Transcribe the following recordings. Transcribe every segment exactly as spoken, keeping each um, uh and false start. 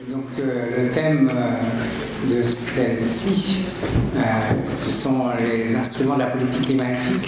Donc euh, le thème euh, de celle-ci, euh, ce sont les instruments de la politique climatique.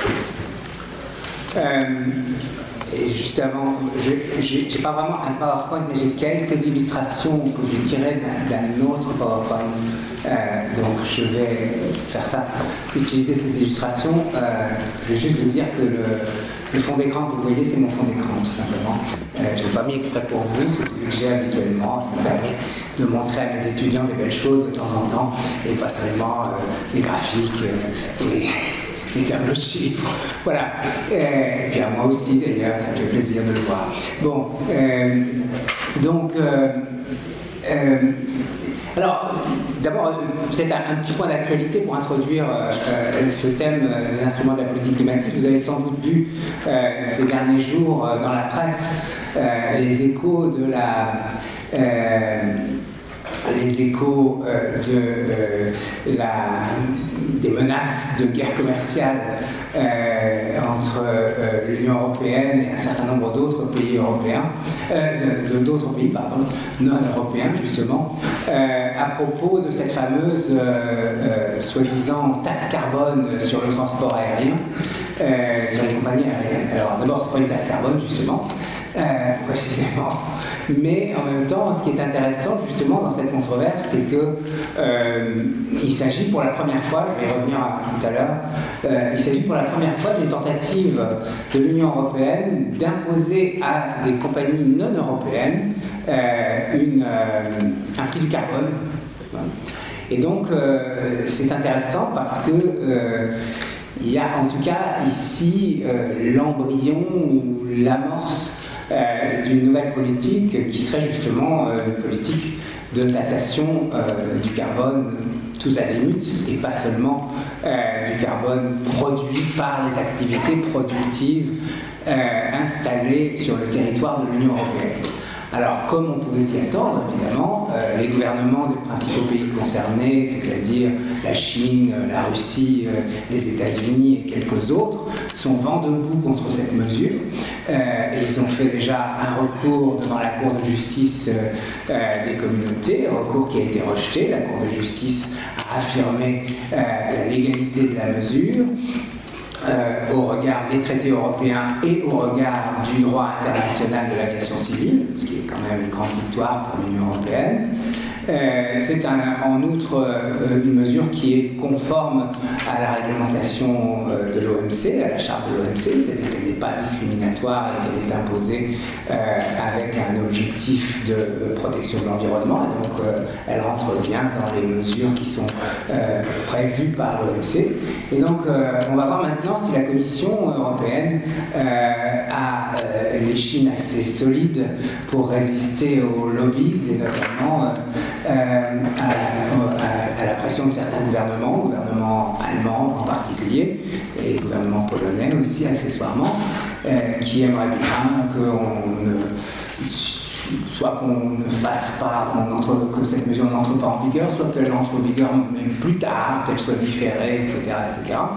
Euh, et juste avant, je n'ai pas vraiment un PowerPoint, mais j'ai quelques illustrations que j'ai tirées d'un autre PowerPoint. Euh, donc je vais faire ça, utiliser ces illustrations. Euh, je vais juste vous dire que le, le fond d'écran que vous voyez, c'est mon fond d'écran, tout simplement. Euh, je ne l'ai pas mis exprès pour vous, c'est celui que j'ai habituellement. Ça me permet de montrer à mes étudiants des belles choses de temps en temps, et pas seulement euh, les graphiques euh, et les tableaux de chiffres. Voilà. Euh, et puis à moi aussi, d'ailleurs, ça me fait plaisir de le voir. Bon, euh, donc... Euh, euh, Alors, d'abord, peut-être un, un petit point d'actualité pour introduire euh, ce thème euh, des instruments de la politique climatique. Vous avez sans doute vu euh, ces derniers jours euh, dans la presse euh, les échos de la... Euh, les échos euh, de euh, la, des menaces de guerre commerciale euh, entre euh, l'Union européenne et un certain nombre d'autres pays européens, euh, de, de, d'autres pays, pardon, non européens justement, euh, à propos de cette fameuse euh, euh, soi-disant taxe carbone sur le transport aérien, euh, sur les compagnies aériennes. Alors d'abord, c'est pas une taxe carbone justement. Euh, précisément. Mais en même temps, ce qui est intéressant justement dans cette controverse, c'est que euh, il s'agit pour la première fois, je vais y revenir à, tout à l'heure, euh, il s'agit pour la première fois d'une tentative de l'Union européenne d'imposer à des compagnies non européennes euh, une, euh, un prix du carbone. Et donc, euh, c'est intéressant parce que euh, il y a en tout cas ici euh, l'embryon ou l'amorce Euh, d'une nouvelle politique qui serait justement euh, une politique de taxation euh, du carbone tous azimuts et pas seulement euh, du carbone produit par les activités productives euh, installées sur le territoire de l'Union européenne. Alors, comme on pouvait s'y attendre, évidemment, euh, les gouvernements des principaux pays concernés, c'est-à-dire la Chine, la Russie, euh, les États-Unis et quelques autres, sont vent debout contre cette mesure. Euh, et ils ont fait déjà un recours devant la Cour de justice euh, euh, des communautés, un recours qui a été rejeté. La Cour de justice a affirmé euh, la légalité de la mesure. Euh, au regard des traités européens et au regard du droit international de l'aviation civile, ce qui est quand même une grande victoire pour l'Union européenne. Euh, c'est un, en outre euh, une mesure qui est conforme à la réglementation euh, de l'O M C, à la charte de l'O M C, c'est-à-dire qu'elle n'est pas discriminatoire et qu'elle est imposée euh, avec un objectif de euh, protection de l'environnement, et donc euh, elle rentre bien dans les mesures qui sont euh, prévues par l'O M C. Et donc euh, on va voir maintenant si la Commission européenne euh, a euh, l'échine assez solide pour résister aux lobbies et notamment euh, Euh, à, à, à la pression de certains gouvernements, gouvernements allemands en particulier, et gouvernements polonais aussi accessoirement, euh, qui aimeraient bien qu'on ne, soit qu'on ne fasse pas, qu'on entre, que cette mesure n'entre pas en vigueur, soit qu'elle entre en vigueur même plus tard, qu'elle soit différée, et cetera, et cetera.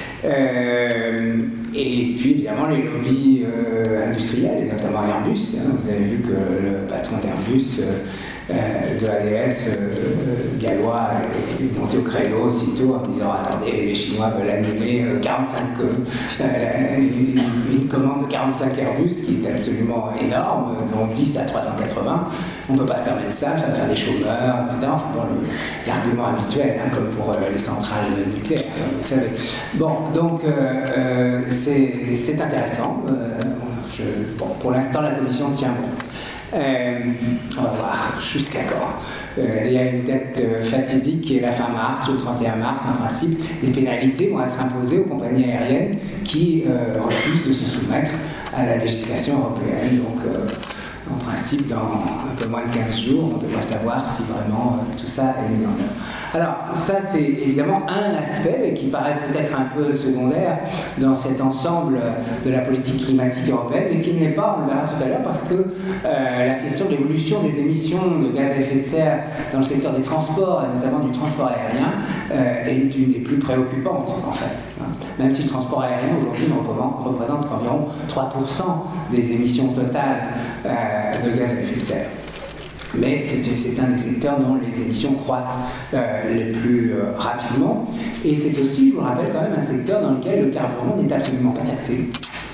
Euh, et puis évidemment les lobbies euh, industriels, et notamment Airbus. Hein, vous avez vu que le patron d'Airbus euh, euh, de A D S euh, gallois est monté au créneau aussitôt en disant attendez, les Chinois veulent annuler euh, quarante-cinq, euh, une, une commande de quarante-cinq Airbus qui est absolument énorme, donc dix à trois cent quatre-vingts. On ne peut pas se permettre ça, ça va faire des chômeurs, et cetera. Enfin, bon, l'argument habituel, hein, comme pour euh, les centrales nucléaires, vous savez. Bon, donc euh, euh, c'est intéressant. Euh, je, bon, pour l'instant, la Commission tient bon. Euh, on va voir jusqu'à quand. Euh, il y a une date euh, fatidique qui est la fin mars, le trente et un mars, en principe. Les pénalités vont être imposées aux compagnies aériennes qui euh, refusent de se soumettre à la législation européenne. Donc, euh, en principe, dans un peu moins de quinze jours, on devrait savoir si vraiment euh, tout ça est mis en œuvre. Alors, ça, c'est évidemment un aspect qui paraît peut-être un peu secondaire dans cet ensemble de la politique climatique européenne, mais qui ne l'est pas, on le verra tout à l'heure, parce que euh, la question de l'évolution des émissions de gaz à effet de serre dans le secteur des transports, et notamment du transport aérien, euh, est une des plus préoccupantes, en fait. Même si le transport aérien, aujourd'hui, ne représente qu'environ trois pour cent des émissions totales euh, de gaz à effet de serre. mais c'est un des secteurs dont les émissions croissent euh, les plus euh, rapidement. Et c'est aussi, je vous rappelle, quand même un secteur dans lequel le carburant n'est absolument pas taxé.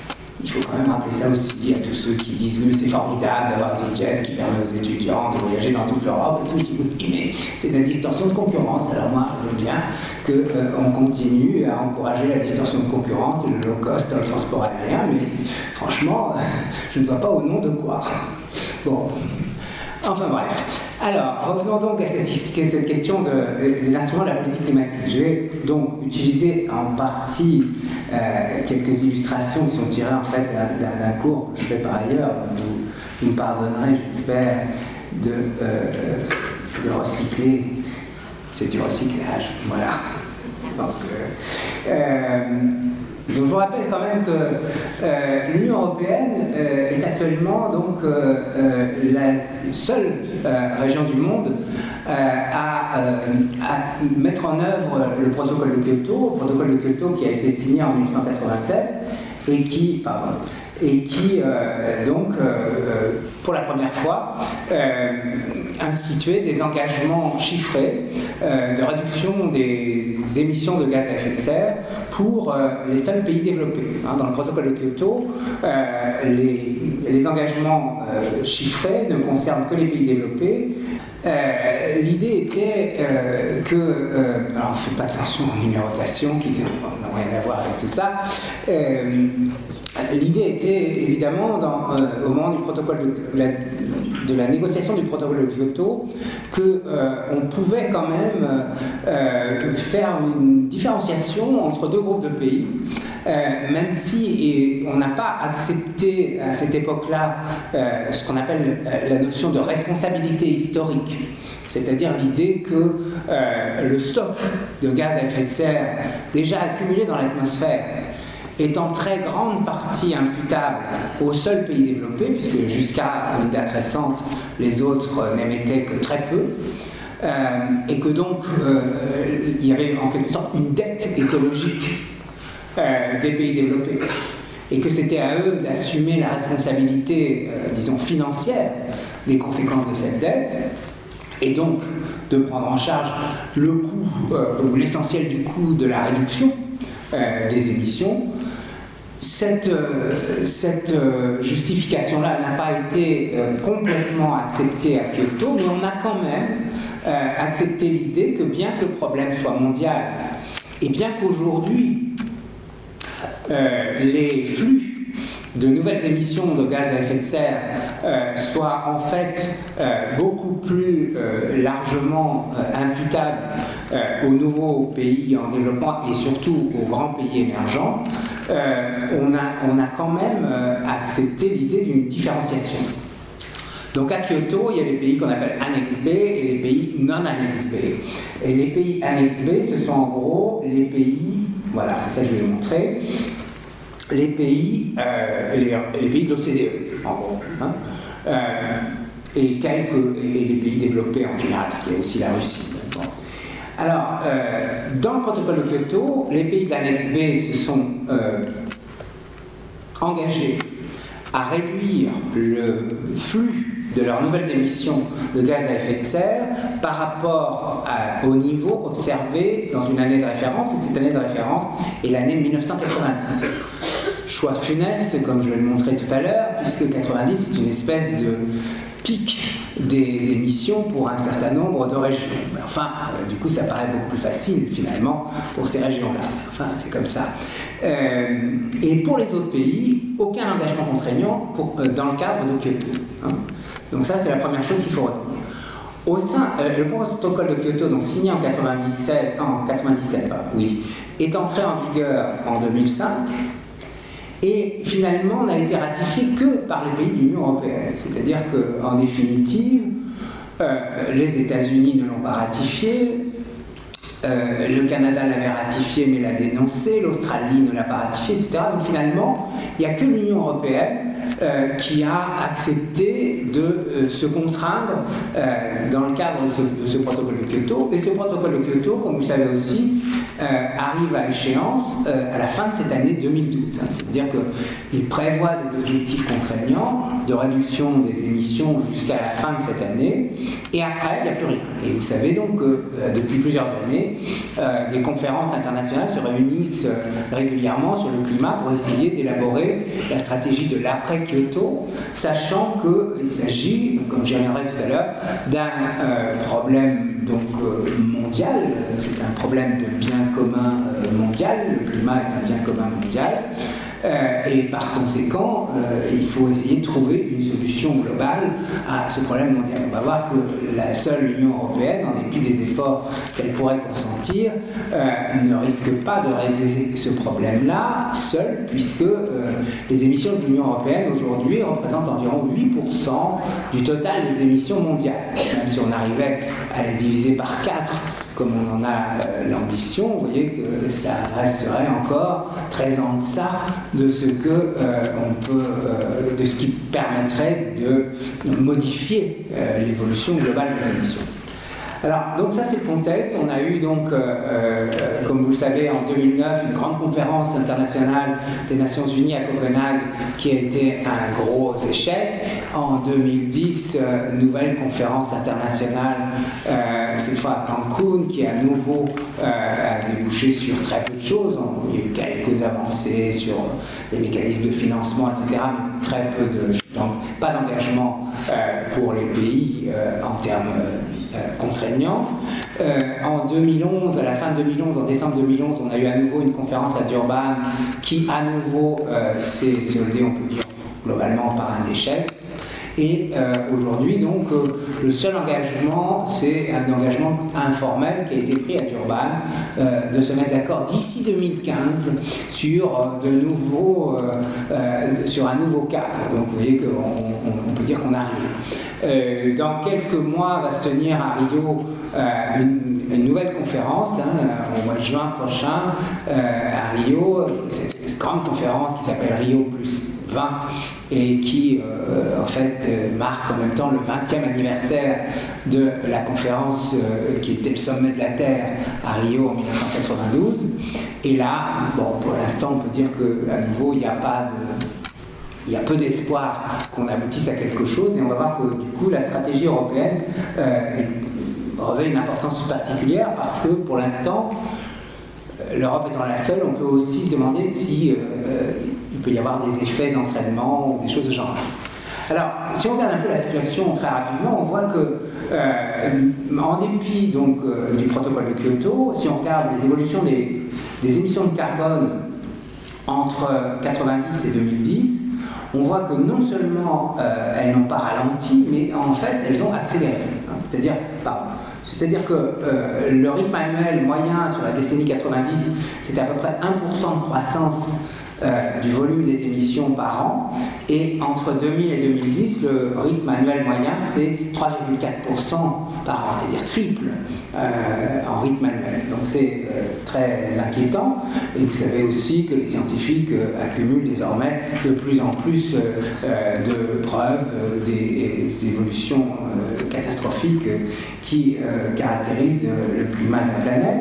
Il faut quand même rappeler ça aussi à tous ceux qui disent oui, mais c'est formidable d'avoir EasyJet qui permet aux étudiants de voyager dans toute l'Europe et tout. Oui, mais c'est de la distorsion de concurrence. Alors moi, je veux bien qu'on continue à encourager la distorsion de concurrence et le low cost dans le transport aérien, mais franchement, je ne vois pas au nom de quoi. Bon, enfin bref. Alors, revenons donc à cette, cette question de, des instruments de la politique climatique. Je vais donc utiliser en partie euh, quelques illustrations qui sont tirées en fait d'un cours que je fais par ailleurs. Vous, vous me pardonnerez, j'espère, de, euh, de recycler. C'est du recyclage, voilà. Donc, euh, euh, Donc je vous rappelle quand même que euh, l'Union européenne euh, est actuellement donc, euh, euh, la seule euh, région du monde euh, à, euh, à mettre en œuvre le protocole de Kyoto, le protocole de Kyoto qui a été signé en mille neuf cent quatre-vingt-sept et qui, pardon, et qui euh, donc, euh, pour la première fois, euh, instituait des engagements chiffrés euh, de réduction des émissions de gaz à effet de serre pour euh, les seuls pays développés. Hein, dans le protocole de Kyoto, euh, les, les engagements euh, chiffrés ne concernent que les pays développés. Euh, L'idée était euh, que, euh, alors on ne fait pas attention aux numérotations qui n'ont rien à voir avec tout ça. Euh, L'idée était évidemment, dans, euh, au moment du protocole de la, de la négociation du protocole de Kyoto, qu'on euh, pouvait quand même euh, faire une différenciation entre deux groupes de pays, euh, même si et on n'a pas accepté à cette époque-là euh, ce qu'on appelle la notion de responsabilité historique. C'est-à-dire l'idée que euh, le stock de gaz à effet de serre déjà accumulé dans l'atmosphère est en très grande partie imputable aux seuls pays développés, puisque jusqu'à une date récente, les autres n'émettaient que très peu, euh, et que donc euh, il y avait en quelque sorte une dette écologique euh, des pays développés, et que c'était à eux d'assumer la responsabilité, euh, disons, financière des conséquences de cette dette, et donc de prendre en charge le coût, euh, ou l'essentiel du coût de la réduction euh, des émissions. Cette, euh, cette euh, justification-là n'a pas été euh, complètement acceptée à Kyoto, mais on a quand même euh, accepté l'idée que bien que le problème soit mondial, et bien qu'aujourd'hui euh, les flux de nouvelles émissions de gaz à effet de serre euh, soient en fait euh, beaucoup plus euh, largement euh, imputables euh, aux nouveaux pays en développement et surtout aux grands pays émergents, euh, on, a, on a quand même euh, accepté l'idée d'une différenciation. Donc à Kyoto, il y a les pays qu'on appelle Annex B et les pays non Annex B. Et les pays Annex B, ce sont en gros les pays, voilà, c'est ça que je vais vous montrer, les pays, euh, les, les pays de l'O C D E, en gros, hein, euh, et, quelques, et les pays développés en général, parce qu'il y a aussi la Russie. Bon. Alors, euh, dans le protocole de Kyoto, les pays de l'annexe B se sont euh, engagés à réduire le flux de leurs nouvelles émissions de gaz à effet de serre par rapport à, au niveau observé dans une année de référence, et cette année de référence est l'année mille neuf cent quatre-vingt-dix. Choix funeste, comme je vais le montrer tout à l'heure, puisque quatre-vingt-dix c'est une espèce de pic des émissions pour un certain nombre de régions. Mais enfin, euh, du coup, ça paraît beaucoup plus facile, finalement, pour ces régions-là. Enfin, c'est comme ça. Euh, et pour les autres pays, aucun engagement contraignant pour, euh, dans le cadre de Kyoto. Hein. Donc ça, c'est la première chose qu'il faut retenir. Au sein, euh, le protocole de Kyoto, donc signé en quatre-vingt-dix-sept, en quatre-vingt-dix-sept, bah, oui, est entré en vigueur en deux mille cinq. Et finalement, n'a été ratifié que par les pays de l'Union européenne. C'est-à-dire qu'en définitive, euh, les États-Unis ne l'ont pas ratifié, euh, le Canada l'avait ratifié mais l'a dénoncé, l'Australie ne l'a pas ratifié, et cetera. Donc finalement, il n'y a que l'Union européenne euh, qui a accepté de euh, se contraindre euh, dans le cadre de ce, de ce protocole de Kyoto. Et ce protocole de Kyoto, comme vous le savez aussi, Euh, arrive à échéance euh, à la fin de cette année deux mille douze. Hein. C'est-à-dire qu'il prévoit des objectifs contraignants de réduction des émissions jusqu'à la fin de cette année, et après, il n'y a plus rien. Et vous savez donc que euh, depuis plusieurs années, euh, des conférences internationales se réunissent euh, régulièrement sur le climat pour essayer d'élaborer la stratégie de l'après-Kyoto, sachant qu'il s'agit, comme j'y reviendrai tout à l'heure, d'un euh, problème donc, euh, mondial, c'est un problème de bien commun euh, mondial, le climat est un bien commun mondial. Euh, et par conséquent, euh, il faut essayer de trouver une solution globale à ce problème mondial. On va voir que la seule Union européenne, en dépit des efforts qu'elle pourrait consentir, euh, ne risque pas de régler ce problème-là seule, puisque euh, les émissions de l'Union européenne aujourd'hui représentent environ huit pour cent du total des émissions mondiales. Même si on arrivait à les diviser par quatre, comme on en a euh, l'ambition, vous voyez que ça resterait encore très en deçà de ce que euh, on peut, euh, de ce qui permettrait de modifier euh, l'évolution globale des émissions. Alors, donc ça c'est le contexte. On a eu donc, euh, euh, comme vous le savez, en deux mille neuf, une grande conférence internationale des Nations Unies à Copenhague qui a été un gros échec. En deux mille dix, euh, nouvelle conférence internationale, euh, cette fois à Cancun, qui à nouveau euh, a débouché sur très peu de choses. Il y a eu quelques avancées sur les mécanismes de financement, et cetera, mais très peu de choses. Donc, pas d'engagement euh, pour les pays euh, en termes euh, Euh, contraignant. Euh, en deux mille onze, à la fin de deux mille onze, en décembre deux mille onze, on a eu à nouveau une conférence à Durban qui à nouveau euh, s'est soldée, on peut dire, globalement par un échec. Et euh, aujourd'hui, donc, euh, le seul engagement, c'est un engagement informel qui a été pris à Durban euh, de se mettre d'accord d'ici deux mille quinze sur euh, de nouveaux, euh, euh, sur un nouveau cadre. Donc, vous voyez qu'on on, on peut dire qu'on n'a rien. Euh, dans quelques mois va se tenir à Rio euh, une, une nouvelle conférence, hein, au mois de juin prochain euh, à Rio, cette, cette grande conférence qui s'appelle Rio plus vingt et qui euh, en fait euh, marque en même temps le vingtième anniversaire de la conférence euh, qui était le sommet de la Terre à Rio en mille neuf cent quatre-vingt-douze. Et là, bon, pour l'instant on peut dire qu'à nouveau il n'y a pas de Il y a peu d'espoir qu'on aboutisse à quelque chose, et on va voir que du coup la stratégie européenne euh, revêt une importance particulière parce que pour l'instant, euh, l'Europe étant la seule, on peut aussi se demander si euh, il peut y avoir des effets d'entraînement ou des choses de genre. Alors, si on regarde un peu la situation très rapidement, on voit que, euh, en dépit donc, euh, du protocole de Kyoto, si on regarde les évolutions des, des émissions de carbone entre quatre-vingt-dix et deux mille dix, on voit que non seulement euh, elles n'ont pas ralenti, mais en fait elles ont accéléré. Hein, c'est-à-dire, pardon, c'est-à-dire que euh, le rythme annuel moyen sur la décennie quatre-vingt-dix, c'était à peu près un pour cent de croissance euh, du volume des émissions par an, et entre deux mille et deux mille dix, le rythme annuel moyen, c'est trois virgule quatre pour cent par an, c'est-à-dire triple euh, en rythme annuel. Donc c'est euh, très inquiétant, et vous savez aussi que les scientifiques euh, accumulent désormais de plus en plus euh, euh, de preuves euh, des, des évolutions euh, catastrophiques euh, qui euh, caractérisent euh, le climat de la planète.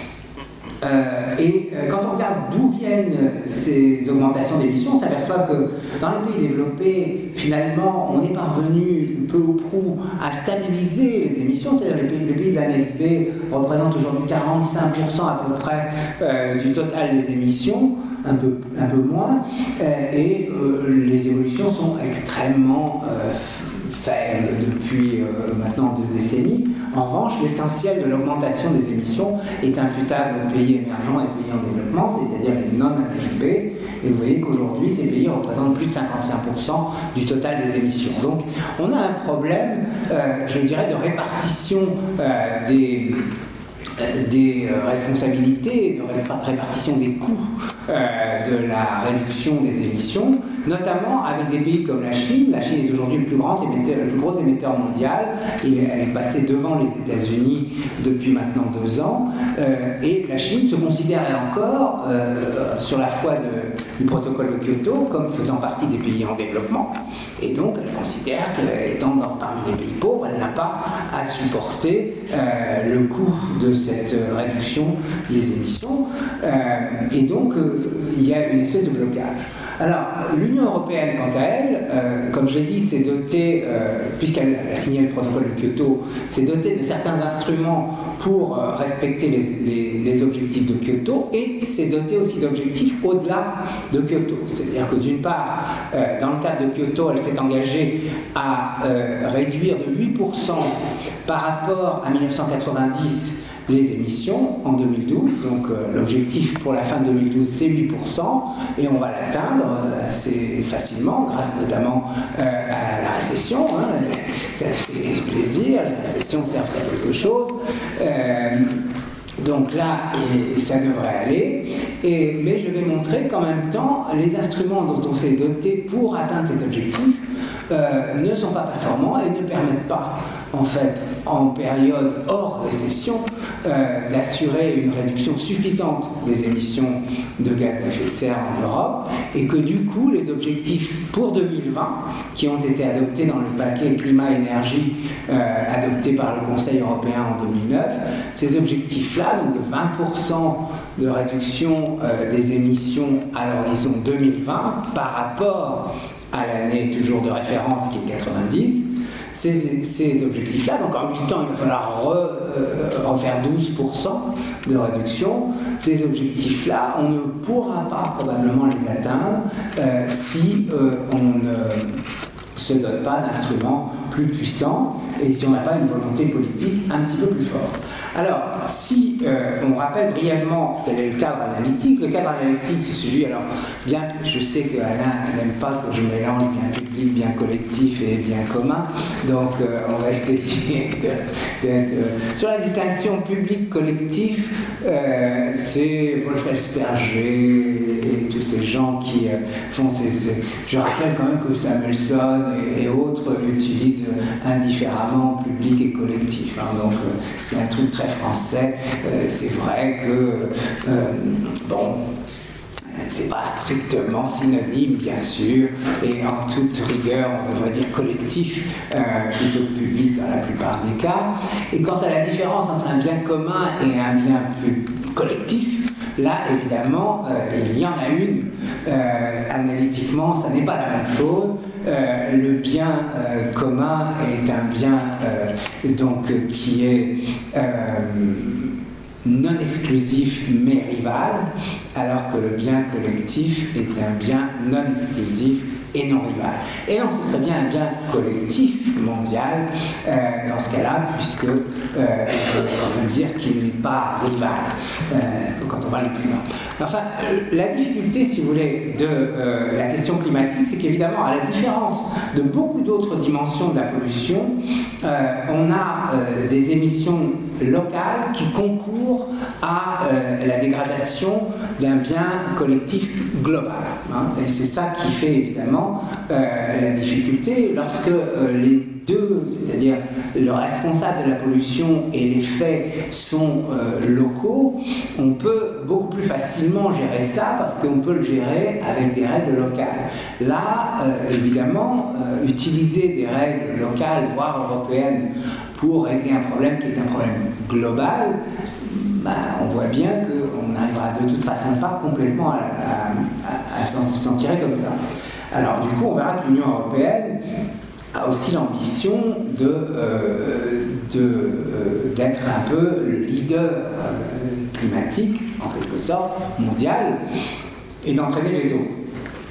Euh, et euh, quand on regarde d'où viennent ces augmentations d'émissions, on s'aperçoit que dans les pays développés, finalement, on est parvenu peu ou prou à stabiliser les émissions. C'est-à-dire que les, les pays de l'annexe B représentent aujourd'hui quarante-cinq pour cent à peu près euh, du total des émissions, un peu, un peu moins, euh, et euh, les évolutions sont extrêmement euh, faibles depuis euh, maintenant deux décennies. En revanche, l'essentiel de l'augmentation des émissions est imputable aux pays émergents et aux pays en développement, c'est-à-dire les non-annexe B. Et vous voyez qu'aujourd'hui, ces pays représentent plus de cinquante-cinq pour cent du total des émissions. Donc, on a un problème, euh, je dirais, de répartition euh, des... des responsabilités, de répartition des coûts euh, de la réduction des émissions, notamment avec des pays comme la Chine. La Chine est aujourd'hui le plus grand émetteur, le plus gros émetteur mondial, et elle est passée devant les États-Unis depuis maintenant deux ans. Euh, et la Chine se considère encore, euh, sur la foi de, du protocole de Kyoto, comme faisant partie des pays en développement. Et donc, elle considère qu'étant dans, parmi les pays pauvres, elle n'a pas à supporter euh, le coût de cette réduction des émissions. Euh, et donc, euh, il y a une espèce de blocage. Alors, l'Union européenne, quant à elle, euh, comme je l'ai dit, s'est dotée, euh, puisqu'elle a signé le protocole de Kyoto, s'est dotée de certains instruments pour euh, respecter les, les, les objectifs de Kyoto, et s'est dotée aussi d'objectifs au-delà de Kyoto. C'est-à-dire que d'une part, euh, dans le cadre de Kyoto, elle s'est engagée à euh, réduire de huit pour cent par rapport à mille neuf cent quatre-vingt-dix les émissions en deux mille douze, donc euh, l'objectif pour la fin de deux mille douze c'est huit pour cent et on va l'atteindre euh, assez facilement grâce notamment euh, à la récession, hein, ça fait plaisir, les récessions servent à quelque chose, euh, donc là et ça devrait aller, et, mais je vais montrer qu'en même temps les instruments dont on s'est doté pour atteindre cet objectif euh, ne sont pas performants et ne permettent pas en fait en période hors récession euh, d'assurer une réduction suffisante des émissions de gaz à effet de serre en Europe, et que du coup les objectifs pour deux mille vingt qui ont été adoptés dans le paquet climat-énergie euh, adopté par le Conseil européen en deux mille neuf, ces objectifs-là, donc de vingt pour cent de réduction euh, des émissions à l'horizon deux mille vingt par rapport à l'année toujours de référence qui est quatre-vingt-dix, Ces, ces objectifs-là, donc en huit ans, il va falloir re, euh, refaire douze pour cent de réduction. Ces objectifs-là, on ne pourra pas probablement les atteindre euh, si euh, on ne se dote pas d'instruments plus puissants et si on n'a pas une volonté politique un petit peu plus forte. Alors, si euh, on rappelle brièvement quel est le cadre analytique, le cadre analytique c'est celui, alors bien, je sais que Alain n'aime pas que je mélange bien public, bien collectif et bien commun, donc euh, on va essayer d'être euh, sur la distinction public-collectif, euh, c'est Wolf-Elsperger et tous ces gens qui euh, font ces, ces... Je rappelle quand même que Samuelson et, et autres utilisent indifféremment public et collectif, hein, donc euh, c'est un truc très français, euh, c'est vrai que, euh, bon, c'est pas strictement synonyme, bien sûr, et en toute rigueur, on devrait dire collectif euh, plutôt que public dans la plupart des cas. Et quant à la différence entre un bien commun et un bien plus collectif, là, évidemment, euh, il y en a une. Euh, analytiquement, ça n'est pas la même chose. Euh, le bien euh, commun est un bien euh, donc, qui est euh, non exclusif mais rival, alors que le bien collectif est un bien non exclusif et non rival. Et donc ce serait bien un bien collectif mondial euh, dans ce cas-là, puisque euh, on peut dire qu'il n'est pas rival euh, quand on parle du climat. Enfin, la difficulté, si vous voulez, de euh, la question climatique, c'est qu'évidemment, à la différence de beaucoup d'autres dimensions de la pollution, euh, on a euh, des émissions locales qui concourent à euh, la dégradation d'un bien collectif global. Hein, et c'est ça qui fait évidemment euh, la difficulté lorsque euh, les deux, c'est-à-dire le responsable de la pollution et les faits sont euh, locaux, on peut beaucoup plus facilement gérer ça parce qu'on peut le gérer avec des règles locales. Là, euh, évidemment, euh, utiliser des règles locales, voire européennes, pour régler un problème qui est un problème global, ben, on voit bien qu'on n'arrivera de toute façon pas complètement à, à, à, à s'en tirer comme ça. Alors du coup, on verra que l'Union européenne a aussi l'ambition de, euh, de, euh, d'être un peu le leader euh, climatique, en quelque sorte, mondial, et d'entraîner les autres.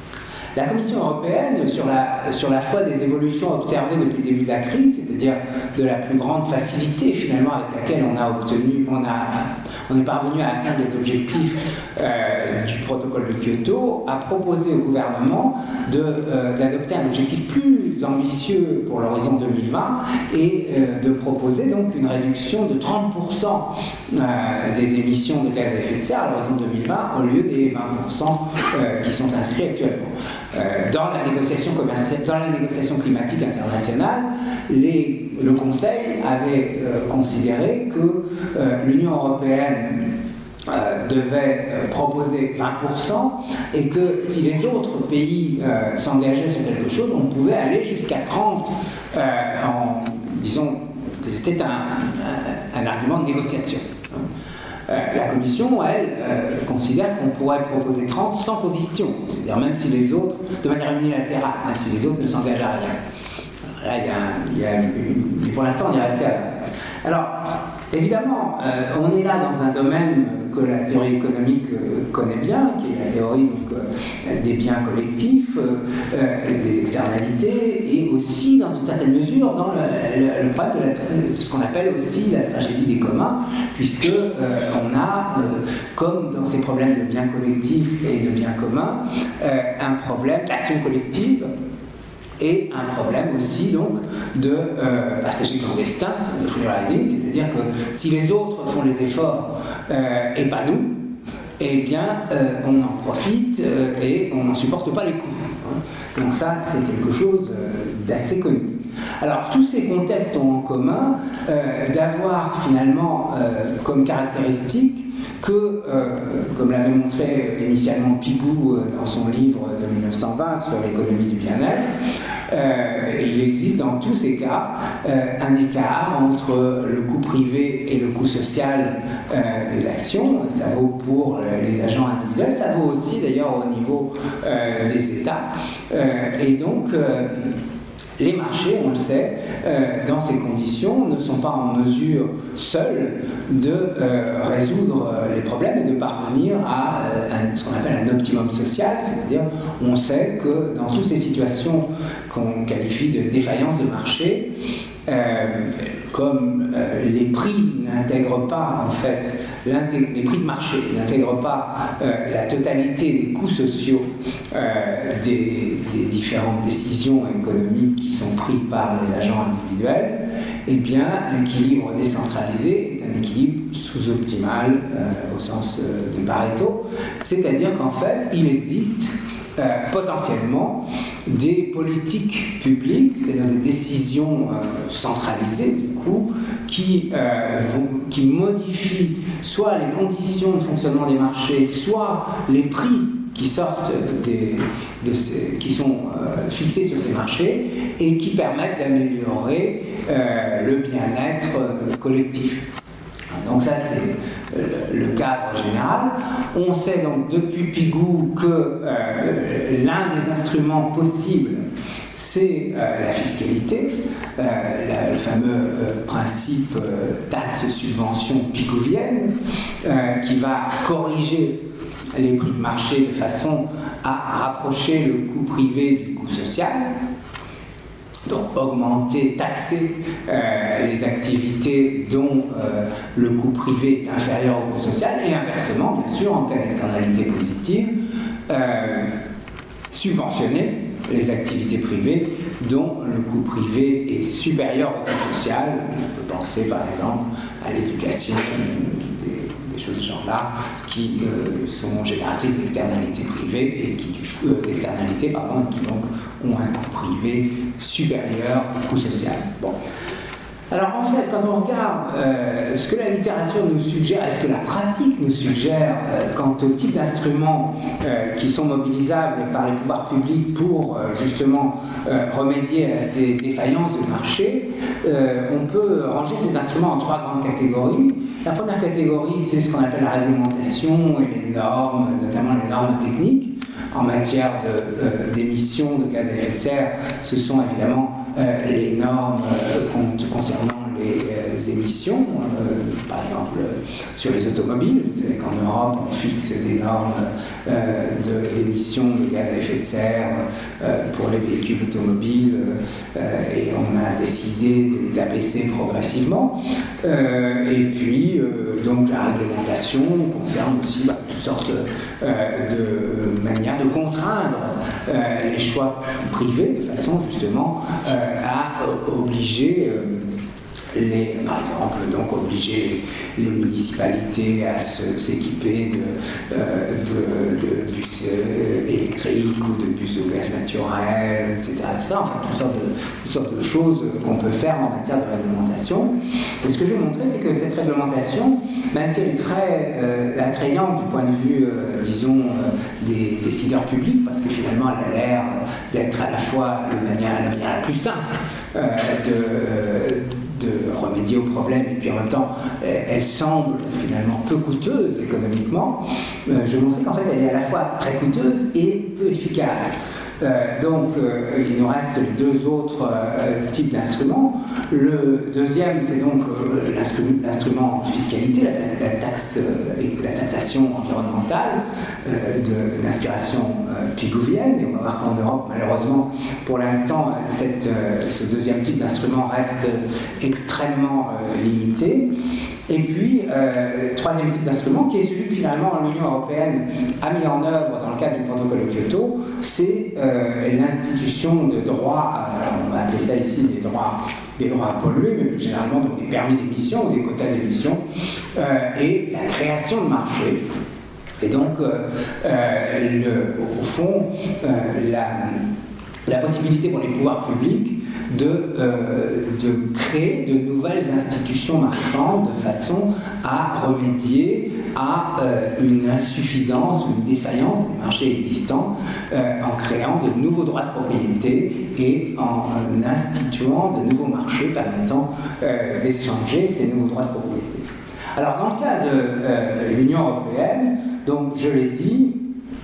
La Commission européenne, sur la, sur la foi des évolutions observées depuis le début de la crise, c'est-à-dire de la plus grande facilité finalement avec laquelle on a obtenu, on, a, on est parvenu à atteindre les objectifs euh, du protocole de Kyoto, a proposé au gouvernement de, euh, d'adopter un objectif plus ambitieux pour l'horizon deux mille vingt et euh, de proposer donc une réduction de trente pour cent euh, des émissions de gaz à effet de serre à l'horizon deux mille vingt au lieu des vingt pour cent euh, qui sont inscrits actuellement. Euh, dans la négociation commerciale, dans la négociation climatique internationale, les, le Conseil avait euh, considéré que euh, l'Union européenne euh, devait euh, proposer vingt pour cent et que si les autres pays euh, s'engageaient sur quelque chose, on pouvait aller jusqu'à trente pour cent euh, en, disons, que c'était un, un, un argument de négociation. Euh, la Commission, elle, euh, considère qu'on pourrait proposer trente sans condition, c'est-à-dire même si les autres, de manière unilatérale, même si les autres ne s'engagent à rien. Là, il y a, il y a une... Mais pour l'instant, on y reste à... Alors, évidemment, euh, on est là dans un domaine que la théorie économique euh, connaît bien, qui est la théorie donc, euh, des biens collectifs, euh, des externalités, et aussi, dans une certaine mesure, dans le, le, le problème de, la, de ce qu'on appelle aussi la tragédie des communs, puisque euh, on a, euh, comme dans ces problèmes de biens collectifs et de biens communs, euh, un problème d'action collective, et un problème aussi donc de euh, passagers clandestins, de free riding, c'est-à-dire que si les autres font les efforts euh, et pas nous, eh bien euh, on en profite euh, et on n'en supporte pas les coûts. Hein. Donc ça, c'est quelque chose euh, d'assez connu. Alors tous ces contextes ont en commun euh, d'avoir finalement euh, comme caractéristique que, euh, comme l'avait montré initialement Pigou euh, dans son livre de mille neuf cent vingt sur l'économie du bien-être, euh, il existe dans tous ces cas euh, un écart entre le coût privé et le coût social euh, des actions. Ça vaut pour les agents individuels, ça vaut aussi d'ailleurs au niveau euh, des États. Euh, et donc, euh, les marchés, on le sait, euh, dans ces conditions, ne sont pas en mesure seuls de euh, résoudre euh, les problèmes et de parvenir à euh, un, ce qu'on appelle un optimum social, c'est-à-dire on sait que dans toutes ces situations qu'on qualifie de défaillance de marché, euh, comme euh, les prix n'intègrent pas en fait les prix de marché n'intègrent pas euh, la totalité des coûts sociaux euh, des, des différentes décisions économiques qui sont prises par les agents individuels, eh bien l'équilibre décentralisé est un équilibre sous-optimal euh, au sens euh, de Pareto, c'est-à-dire qu'en fait il existe Euh, potentiellement des politiques publiques, c'est-à-dire des décisions euh, centralisées du coup, qui, euh, vont, qui modifient soit les conditions de fonctionnement des marchés, soit les prix qui sortent des, de ces, qui sont euh, fixés sur ces marchés et qui permettent d'améliorer euh, le bien-être euh, collectif. Donc ça c'est le cadre général. On sait donc depuis Pigou que euh, l'un des instruments possibles c'est euh, la fiscalité, euh, la, le fameux euh, principe euh, taxe-subvention pigovienne euh, qui va corriger les prix de marché de façon à rapprocher le coût privé du coût social. Donc augmenter, taxer euh, les activités dont euh, le coût privé est inférieur au coût social et inversement, bien sûr, en cas d'externalité positive, euh, subventionner les activités privées dont le coût privé est supérieur au coût social. On peut penser par exemple à l'éducation, des, des choses de ce genre-là, qui euh, sont génératrices d'externalités privées et qui, euh, d'externalités, pardon, qui donc ont un coût privé supérieur au coût social. Bon. Alors en fait, quand on regarde euh, ce que la littérature nous suggère et ce que la pratique nous suggère euh, quant au type d'instruments euh, qui sont mobilisables par les pouvoirs publics pour euh, justement euh, remédier à ces défaillances de marché, euh, on peut ranger ces instruments en trois grandes catégories. La première catégorie, c'est ce qu'on appelle la réglementation et les normes, notamment les normes techniques. En matière de, euh, d'émissions de gaz à effet de serre, ce sont évidemment euh, les normes euh, concernant les euh, émissions, euh, par exemple euh, sur les automobiles. Vous savez qu'en Europe, on fixe des normes euh, de, d'émissions de gaz à effet de serre euh, pour les véhicules automobiles euh, et on a décidé de les abaisser progressivement. Euh, et puis, euh, donc, la réglementation concerne aussi bah, toutes sortes euh, de manières de contraindre euh, les choix privés de façon justement euh, à euh, obliger euh, les, par exemple, donc obliger les, les municipalités à se, s'équiper de, euh, de, de bus euh, électriques ou de bus au gaz naturel, et cetera, et cetera. Enfin, toutes sortes, de, toutes sortes de choses qu'on peut faire en matière de réglementation. Et ce que je vais montrer, c'est que cette réglementation, même si elle est très euh, attrayante du point de vue, euh, disons, euh, des décideurs publics, parce que finalement, elle a l'air d'être à la fois la manière, la manière la plus simple euh, de de remédier au problème, et puis en même temps, elle semble finalement peu coûteuse économiquement, euh, je montrais qu'en fait, elle est à la fois très coûteuse et peu efficace. Euh, donc, euh, il nous reste les deux autres euh, types d'instruments. Le deuxième, c'est donc euh, l'instrument fiscalité, la, la, taxe, euh, et la taxation environnementale euh, d'inspiration euh, pigouvienne. Et on va voir qu'en Europe, malheureusement, pour l'instant, euh, ce deuxième type d'instrument reste extrêmement euh, limité. Et puis, euh, troisième type d'instrument, qui est celui que finalement l'Union européenne a mis en œuvre dans le cadre du protocole de Kyoto, c'est euh, l'institution de droits, alors on va appeler ça ici des droits, des droits à polluer, mais plus généralement donc des permis d'émission ou des quotas d'émission, euh, et la création de marchés. Et donc, euh, euh, le, au fond, euh, la, la possibilité pour les pouvoirs publics De, euh, de créer de nouvelles institutions marchandes de façon à remédier à euh, une insuffisance ou une défaillance des marchés existants euh, en créant de nouveaux droits de propriété et en, en instituant de nouveaux marchés permettant euh, d'échanger ces nouveaux droits de propriété. Alors dans le cas de euh, l'Union européenne, donc je l'ai dit,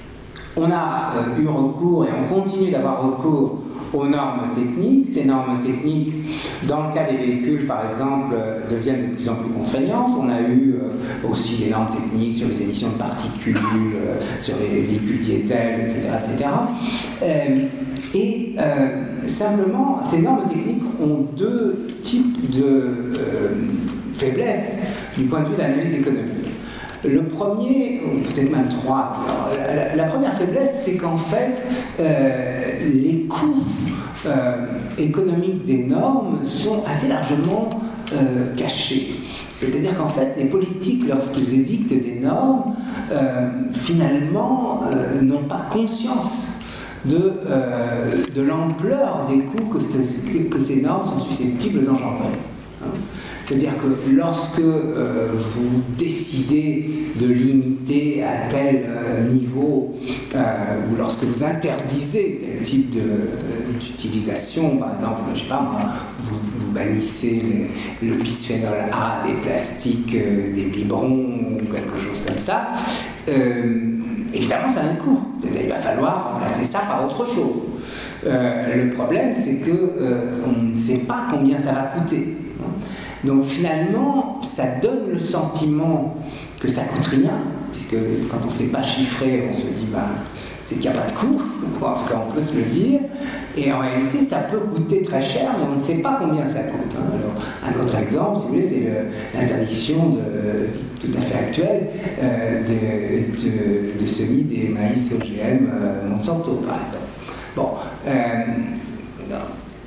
on a euh, eu recours et on continue d'avoir recours aux normes techniques. Ces normes techniques, dans le cas des véhicules par exemple, deviennent de plus en plus contraignantes. On a eu euh, aussi des normes techniques sur les émissions de particules, euh, sur les véhicules diesel, et cetera et cetera. Euh, et euh, simplement, ces normes techniques ont deux types de euh, faiblesses du point de vue de l'analyse économique. Le premier, ou peut-être même trois, alors, la, la première faiblesse, c'est qu'en fait, euh, les coûts euh, économiques des normes sont assez largement euh, cachés. C'est-à-dire qu'en fait, les politiques, lorsqu'ils édictent des normes, euh, finalement, euh, n'ont pas conscience de, euh, de l'ampleur des coûts que, ce, que, que ces normes sont susceptibles d'engendrer. Hein. C'est-à-dire que lorsque euh, vous décidez de limiter à tel euh, niveau, euh, ou lorsque vous interdisez tel type d'utilisation, par exemple, je ne sais pas moi, vous, vous bannissez les, le bisphénol A des plastiques, euh, des biberons, ou quelque chose comme ça, euh, évidemment ça a un coût. C'est-à-dire qu'il va falloir remplacer ça par autre chose. Euh, le problème, c'est qu'on euh, ne sait pas combien ça va coûter. Donc finalement, ça donne le sentiment que ça coûte rien, puisque quand on ne sait pas chiffrer, on se dit ben, c'est qu'il n'y a pas de coût, en tout cas on peut se le dire, et en réalité ça peut coûter très cher, mais on ne sait pas combien ça coûte. Hein. Alors, un autre exemple, si vous voulez, c'est l'interdiction tout à fait actuelle euh, de, de, de semis des maïs O G M euh, Monsanto, par exemple. Bon, euh, non.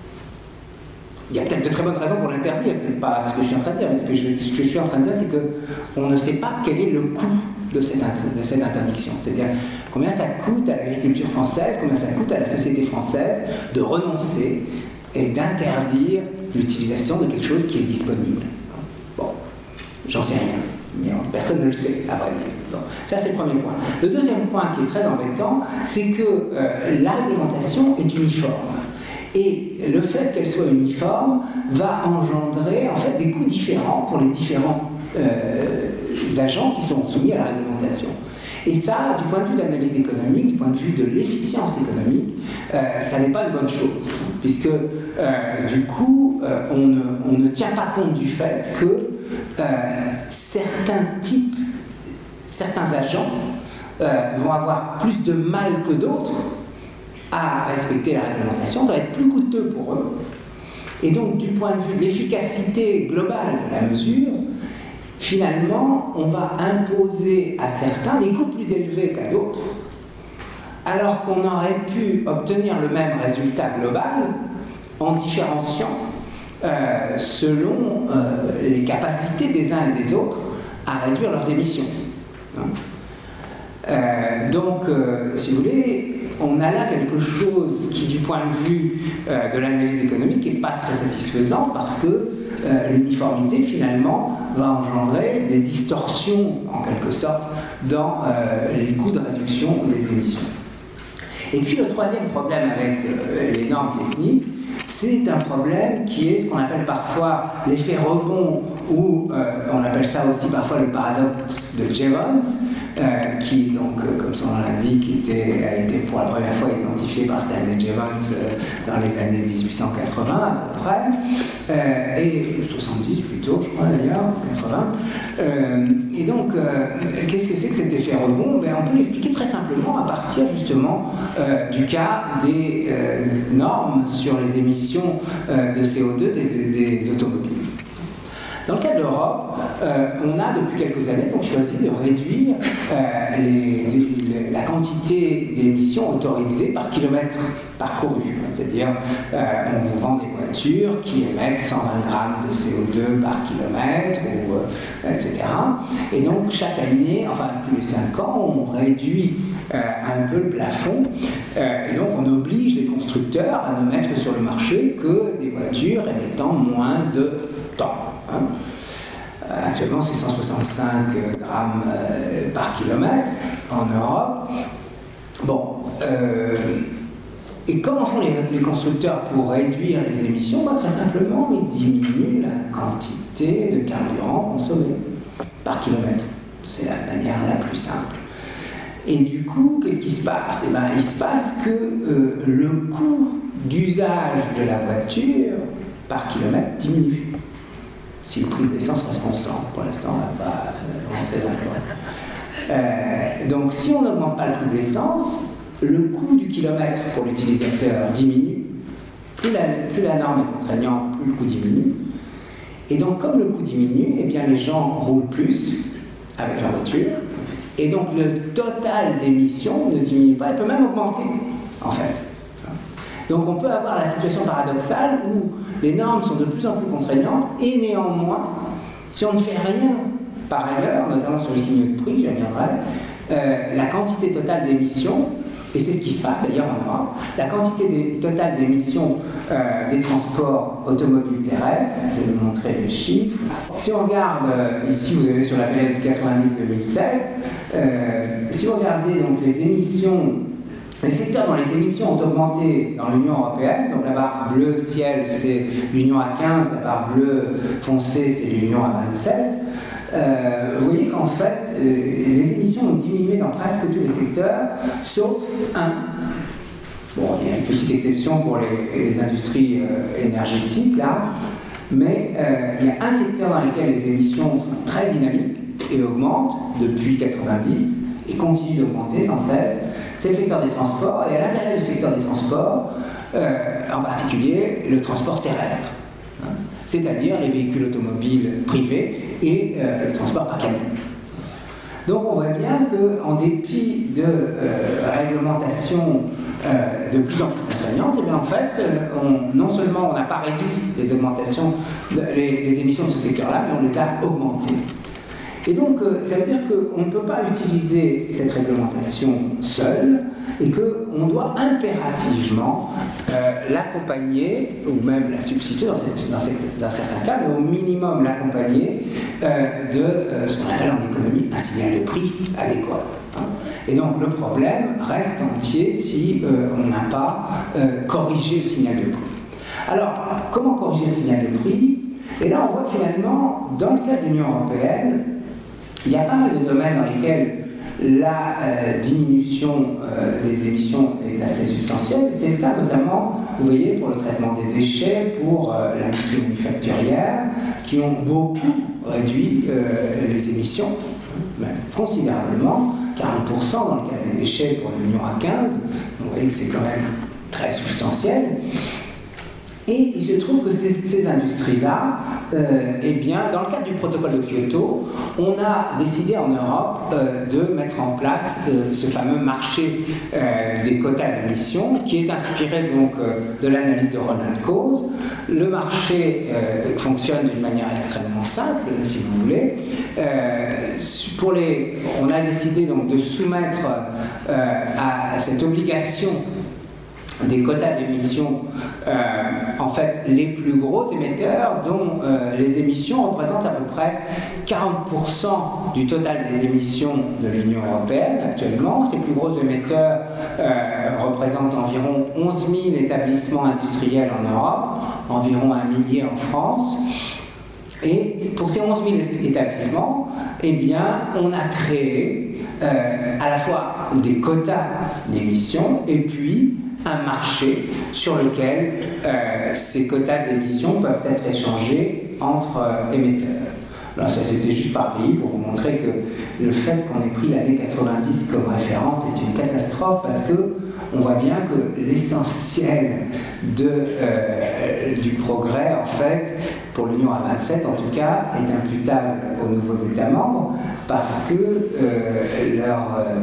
Il y a peut-être de très bonnes raisons pour l'interdire, c'est pas ce que je suis en train de dire, mais ce que je, ce que je suis en train de dire, c'est qu'on ne sait pas quel est le coût de cette, de cette interdiction. C'est-à-dire combien ça coûte à l'agriculture française, combien ça coûte à la société française de renoncer et d'interdire l'utilisation de quelque chose qui est disponible. Bon, j'en sais rien, mais personne ne le sait, à vrai dire. Bon, ça c'est le premier point. Le deuxième point qui est très embêtant, c'est que euh, la réglementation est uniforme. Et le fait qu'elle soit uniforme va engendrer en fait des coûts différents pour les différents euh, agents qui sont soumis à la réglementation. Et ça, du point de vue de l'analyse économique, du point de vue de l'efficience économique, euh, ça n'est pas une bonne chose, puisque euh, du coup, euh, on, ne, on ne tient pas compte du fait que euh, certains types, certains agents euh, vont avoir plus de mal que d'autres à respecter la réglementation, ça va être plus coûteux pour eux. Et donc, du point de vue de l'efficacité globale de la mesure, finalement, on va imposer à certains des coûts plus élevés qu'à d'autres, alors qu'on aurait pu obtenir le même résultat global en différenciant euh, selon euh, les capacités des uns et des autres à réduire leurs émissions. Hein. Euh, donc, euh, si vous voulez, on a là quelque chose qui, du point de vue euh, de l'analyse économique, n'est pas très satisfaisant parce que euh, l'uniformité, finalement, va engendrer des distorsions, en quelque sorte, dans euh, les coûts de réduction des émissions. Et puis, le troisième problème avec euh, les normes techniques, c'est un problème qui est ce qu'on appelle parfois l'effet rebond, ou euh, on appelle ça aussi parfois le paradoxe de Jevons, euh, qui, donc, euh, comme son nom l'indique, était, a été pour la première fois identifié par Stanley Jevons euh, dans les années dix-huit cent quatre-vingts à peu près, euh, et soixante-dix plutôt, je crois d'ailleurs, quatre-vingts. Euh, et donc, euh, qu'est-ce que c'est que cet effet rebond? Ben, on peut l'expliquer très simplement à partir justement euh, du cas des euh, normes sur les émissions euh, de C O deux des, des automobiles. Dans le cas de l'Europe, euh, on a depuis quelques années donc, choisi de réduire euh, les, les, la quantité d'émissions autorisées par kilomètre parcouru. C'est-à-dire, euh, on vous vend des voitures qui émettent cent vingt grammes de C O deux par kilomètre, ou, euh, et cetera. Et donc, chaque année, enfin tous les cinq ans, on réduit euh, un peu le plafond. Euh, et donc, on oblige les constructeurs à ne mettre sur le marché que des voitures émettant moins de temps. Hein. Actuellement, c'est cent soixante-cinq grammes euh, par kilomètre en Europe. Bon, euh, et comment font les, les constructeurs pour réduire les émissions? Bah, très simplement, ils diminuent la quantité de carburant consommé par kilomètre. C'est la manière la plus simple. Et du coup, qu'est-ce qui se passe? Eh ben, il se passe que euh, le coût d'usage de la voiture par kilomètre diminue. Si le prix de l'essence reste constant, pour l'instant, on va pas rentrer dans le euh, Donc, si on n'augmente pas le prix de l'essence, le coût du kilomètre pour l'utilisateur diminue. Plus la, plus la norme est contraignante, plus le coût diminue. Et donc, comme le coût diminue, eh bien, les gens roulent plus avec leur voiture. Et donc, le total d'émissions ne diminue pas, il peut même augmenter, en fait. Donc, on peut avoir la situation paradoxale où les normes sont de plus en plus contraignantes et néanmoins, si on ne fait rien par ailleurs, notamment sur les signaux de prix, j'y reviendrai, euh, la quantité totale d'émissions, et c'est ce qui se passe d'ailleurs en Europe, la quantité des, totale d'émissions euh, des transports automobiles terrestres, je vais vous montrer les chiffres. Si on regarde, euh, ici vous avez sur la période quatre-vingt-dix à deux mille sept, euh, si vous regardez donc les émissions, les secteurs dont les émissions ont augmenté dans l'Union européenne, donc la barre bleue ciel c'est l'Union à quinze, la barre bleue foncée c'est l'Union à vingt-sept, euh, vous voyez qu'en fait euh, les émissions ont diminué dans presque tous les secteurs, sauf un. Bon, il y a une petite exception pour les, les industries euh, énergétiques là, mais euh, il y a un secteur dans lequel les émissions sont très dynamiques et augmentent depuis quatre-vingt-dix et continuent d'augmenter sans cesse. C'est le secteur des transports, et à l'intérieur du secteur des transports, euh, en particulier le transport terrestre, hein, c'est-à-dire les véhicules automobiles privés et euh, le transport par camion. Donc on voit bien qu'en dépit de euh, réglementations euh, de plus en plus contraignantes, et bien en fait, on, non seulement on n'a pas réduit les augmentations, de, les, les émissions de ce secteur-là, mais on les a augmentées. Et donc, ça veut dire qu'on ne peut pas utiliser cette réglementation seule et qu'on doit impérativement euh, l'accompagner, ou même la substituer dans, cette, dans, cette, dans certains cas, mais au minimum l'accompagner euh, de euh, ce qu'on appelle en économie un signal de prix adéquat. Hein. Et donc, le problème reste entier si euh, on n'a pas euh, corrigé le signal de prix. Alors, comment corriger le signal de prix? Et là, on voit que finalement, dans le cadre de l'Union européenne, il y a pas mal de domaines dans lesquels la euh, diminution euh, des émissions est assez substantielle. C'est le cas notamment, vous voyez, pour le traitement des déchets, pour euh, l'industrie manufacturière, qui ont beaucoup réduit euh, les émissions, même considérablement, quarante pour cent dans le cas des déchets pour l'Union à quinze. Donc, vous voyez que c'est quand même très substantiel. Et il se trouve que ces, ces industries-là, euh, eh bien, dans le cadre du protocole de Kyoto, on a décidé en Europe euh, de mettre en place euh, ce fameux marché euh, des quotas d'émissions, qui est inspiré donc euh, de l'analyse de Ronald Coase. Le marché euh, fonctionne d'une manière extrêmement simple, si vous voulez. Euh, pour les, on a décidé donc de soumettre euh, à, à cette obligation des quotas d'émissions, euh, en fait, les plus gros émetteurs, dont euh, les émissions représentent à peu près quarante pour cent du total des émissions de l'Union européenne actuellement. Ces plus gros émetteurs euh, représentent environ onze mille établissements industriels en Europe, environ un millier en France. Et pour ces onze mille établissements, eh bien, on a créé euh, à la fois des quotas d'émissions et puis un marché sur lequel euh, ces quotas d'émissions peuvent être échangés entre euh, émetteurs. Alors ça, c'était juste par pays pour vous montrer que le fait qu'on ait pris l'année quatre-vingt-dix comme référence est une catastrophe, parce que on voit bien que l'essentiel de, euh, du progrès, en fait, pour l'Union à vingt-sept en tout cas, est imputable aux nouveaux États membres, parce que euh, leur... Euh,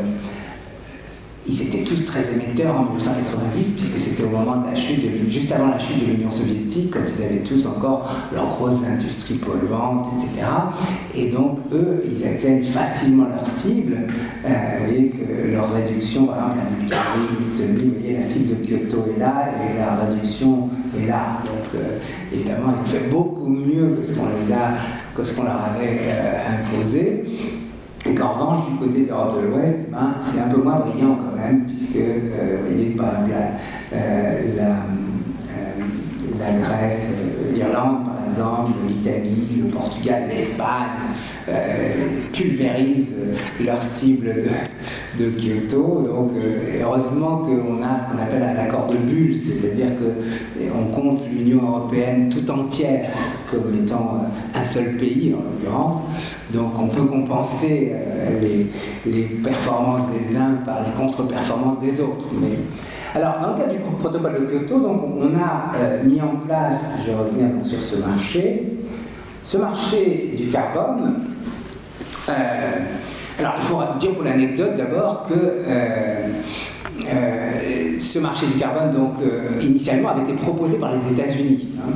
ils étaient tous très émetteurs en mille neuf cent quatre-vingt-dix, puisque c'était au moment de la chute, de, juste avant la chute de l'Union soviétique, quand ils avaient tous encore leurs grosses industries polluantes, et cetera. Et donc, eux, ils atteignent facilement leur cible. Euh, vous voyez que leur réduction, par exemple, la Bulgarie, l'Estonie, vous voyez, la cible de Kyoto est là, et la réduction est là. Donc, euh, évidemment, ils ont fait beaucoup mieux que ce qu'on les a, que ce qu'on leur avait euh, imposé. Et qu'en revanche, du côté de l'Europe de l'Ouest, ben, c'est un peu moins brillant quand même, puisque, euh, vous voyez, par exemple, la, euh, la, euh, la Grèce, euh, l'Irlande, par exemple, l'Italie, le Portugal, l'Espagne, euh, pulvérisent euh, leur cible de, de Kyoto. Donc, euh, heureusement qu'on a ce qu'on appelle un accord de bulle, c'est-à-dire qu'on compte l'Union européenne tout entière comme étant euh, un seul pays, en l'occurrence. Donc on peut compenser euh, les, les performances des uns par les contre-performances des autres. Mais... Alors, dans le cadre du protocole de Kyoto, donc, on a euh, mis en place, je vais revenir donc, sur ce marché, ce marché du carbone. Euh, alors, il faut dire pour l'anecdote d'abord que euh, euh, ce marché du carbone, donc, euh, initialement, avait été proposé par les États-Unis. Hein.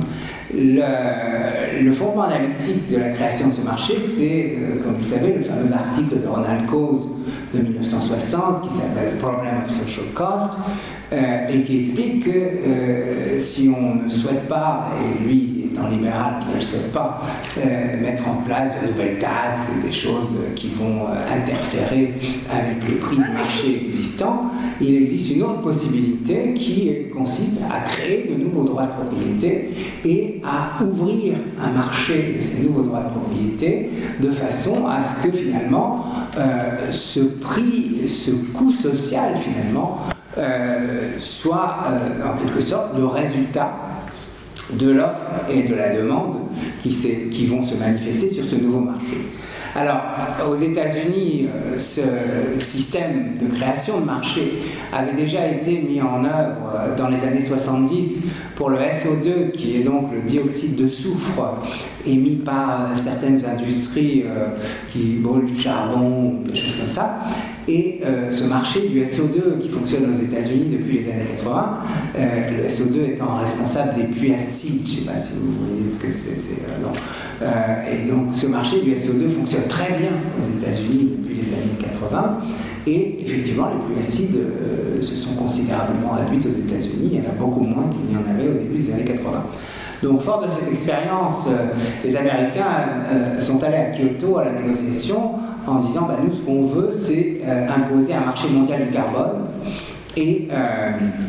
Le, le fondement analytique de la création de ce marché, c'est, euh, comme vous le savez, le fameux article de Ronald Coase de mille neuf cent soixante qui s'appelle Problem of Social Cost, euh, et qui explique que euh, si on ne souhaite pas, et lui étant libéral qui ne le souhaite pas, euh, mettre en place de nouvelles taxes et des choses qui vont euh, interférer avec les prix du marché existants, il existe une autre possibilité qui consiste à créer de nouveaux droits de propriété et à ouvrir un marché de ces nouveaux droits de propriété de façon à ce que finalement euh, ce prix, ce coût social finalement euh, soit euh, en quelque sorte le résultat de l'offre et de la demande qui, qui vont se manifester sur ce nouveau marché. Alors, aux États-Unis, ce système de création de marché avait déjà été mis en œuvre dans les années soixante-dix pour le S O deux, qui est donc le dioxyde de soufre émis par certaines industries qui brûlent du charbon, des choses comme ça. Et euh, ce marché du S O deux qui fonctionne aux États-Unis depuis les années quatre-vingts, euh, le S O deux étant responsable des puits acides, je ne sais pas si vous voyez ce que c'est, c'est euh, non. Euh, et donc ce marché du S O deux fonctionne très bien aux États-Unis depuis les années quatre-vingts, et effectivement les pluies acides euh, se sont considérablement réduites aux États-Unis. Il y en a beaucoup moins qu'il n'y en avait au début des années quatre-vingts. Donc, fort de cette expérience, euh, les Américains euh, sont allés à Kyoto à la négociation en disant bah, nous, ce qu'on veut, c'est euh, imposer un marché mondial du carbone, et euh,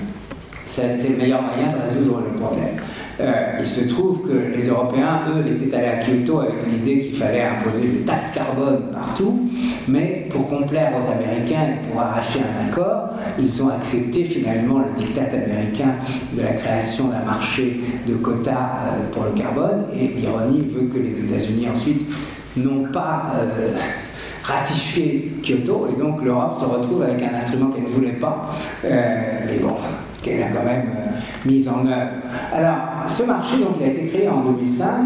c'est, c'est le meilleur moyen de résoudre le problème. Euh, il se trouve que les Européens, eux, étaient allés à Kyoto avec l'idée qu'il fallait imposer des taxes carbone partout, mais pour complaire aux Américains et pour arracher un accord, ils ont accepté finalement le diktat américain de la création d'un marché de quotas euh, pour le carbone, et l'ironie veut que les États-Unis ensuite n'ont pas euh, ratifié Kyoto, et donc l'Europe se retrouve avec un instrument qu'elle ne voulait pas, euh, mais bon, qu'elle a quand même euh, mise en œuvre. Alors, ce marché, donc, il a été créé en deux mille cinq,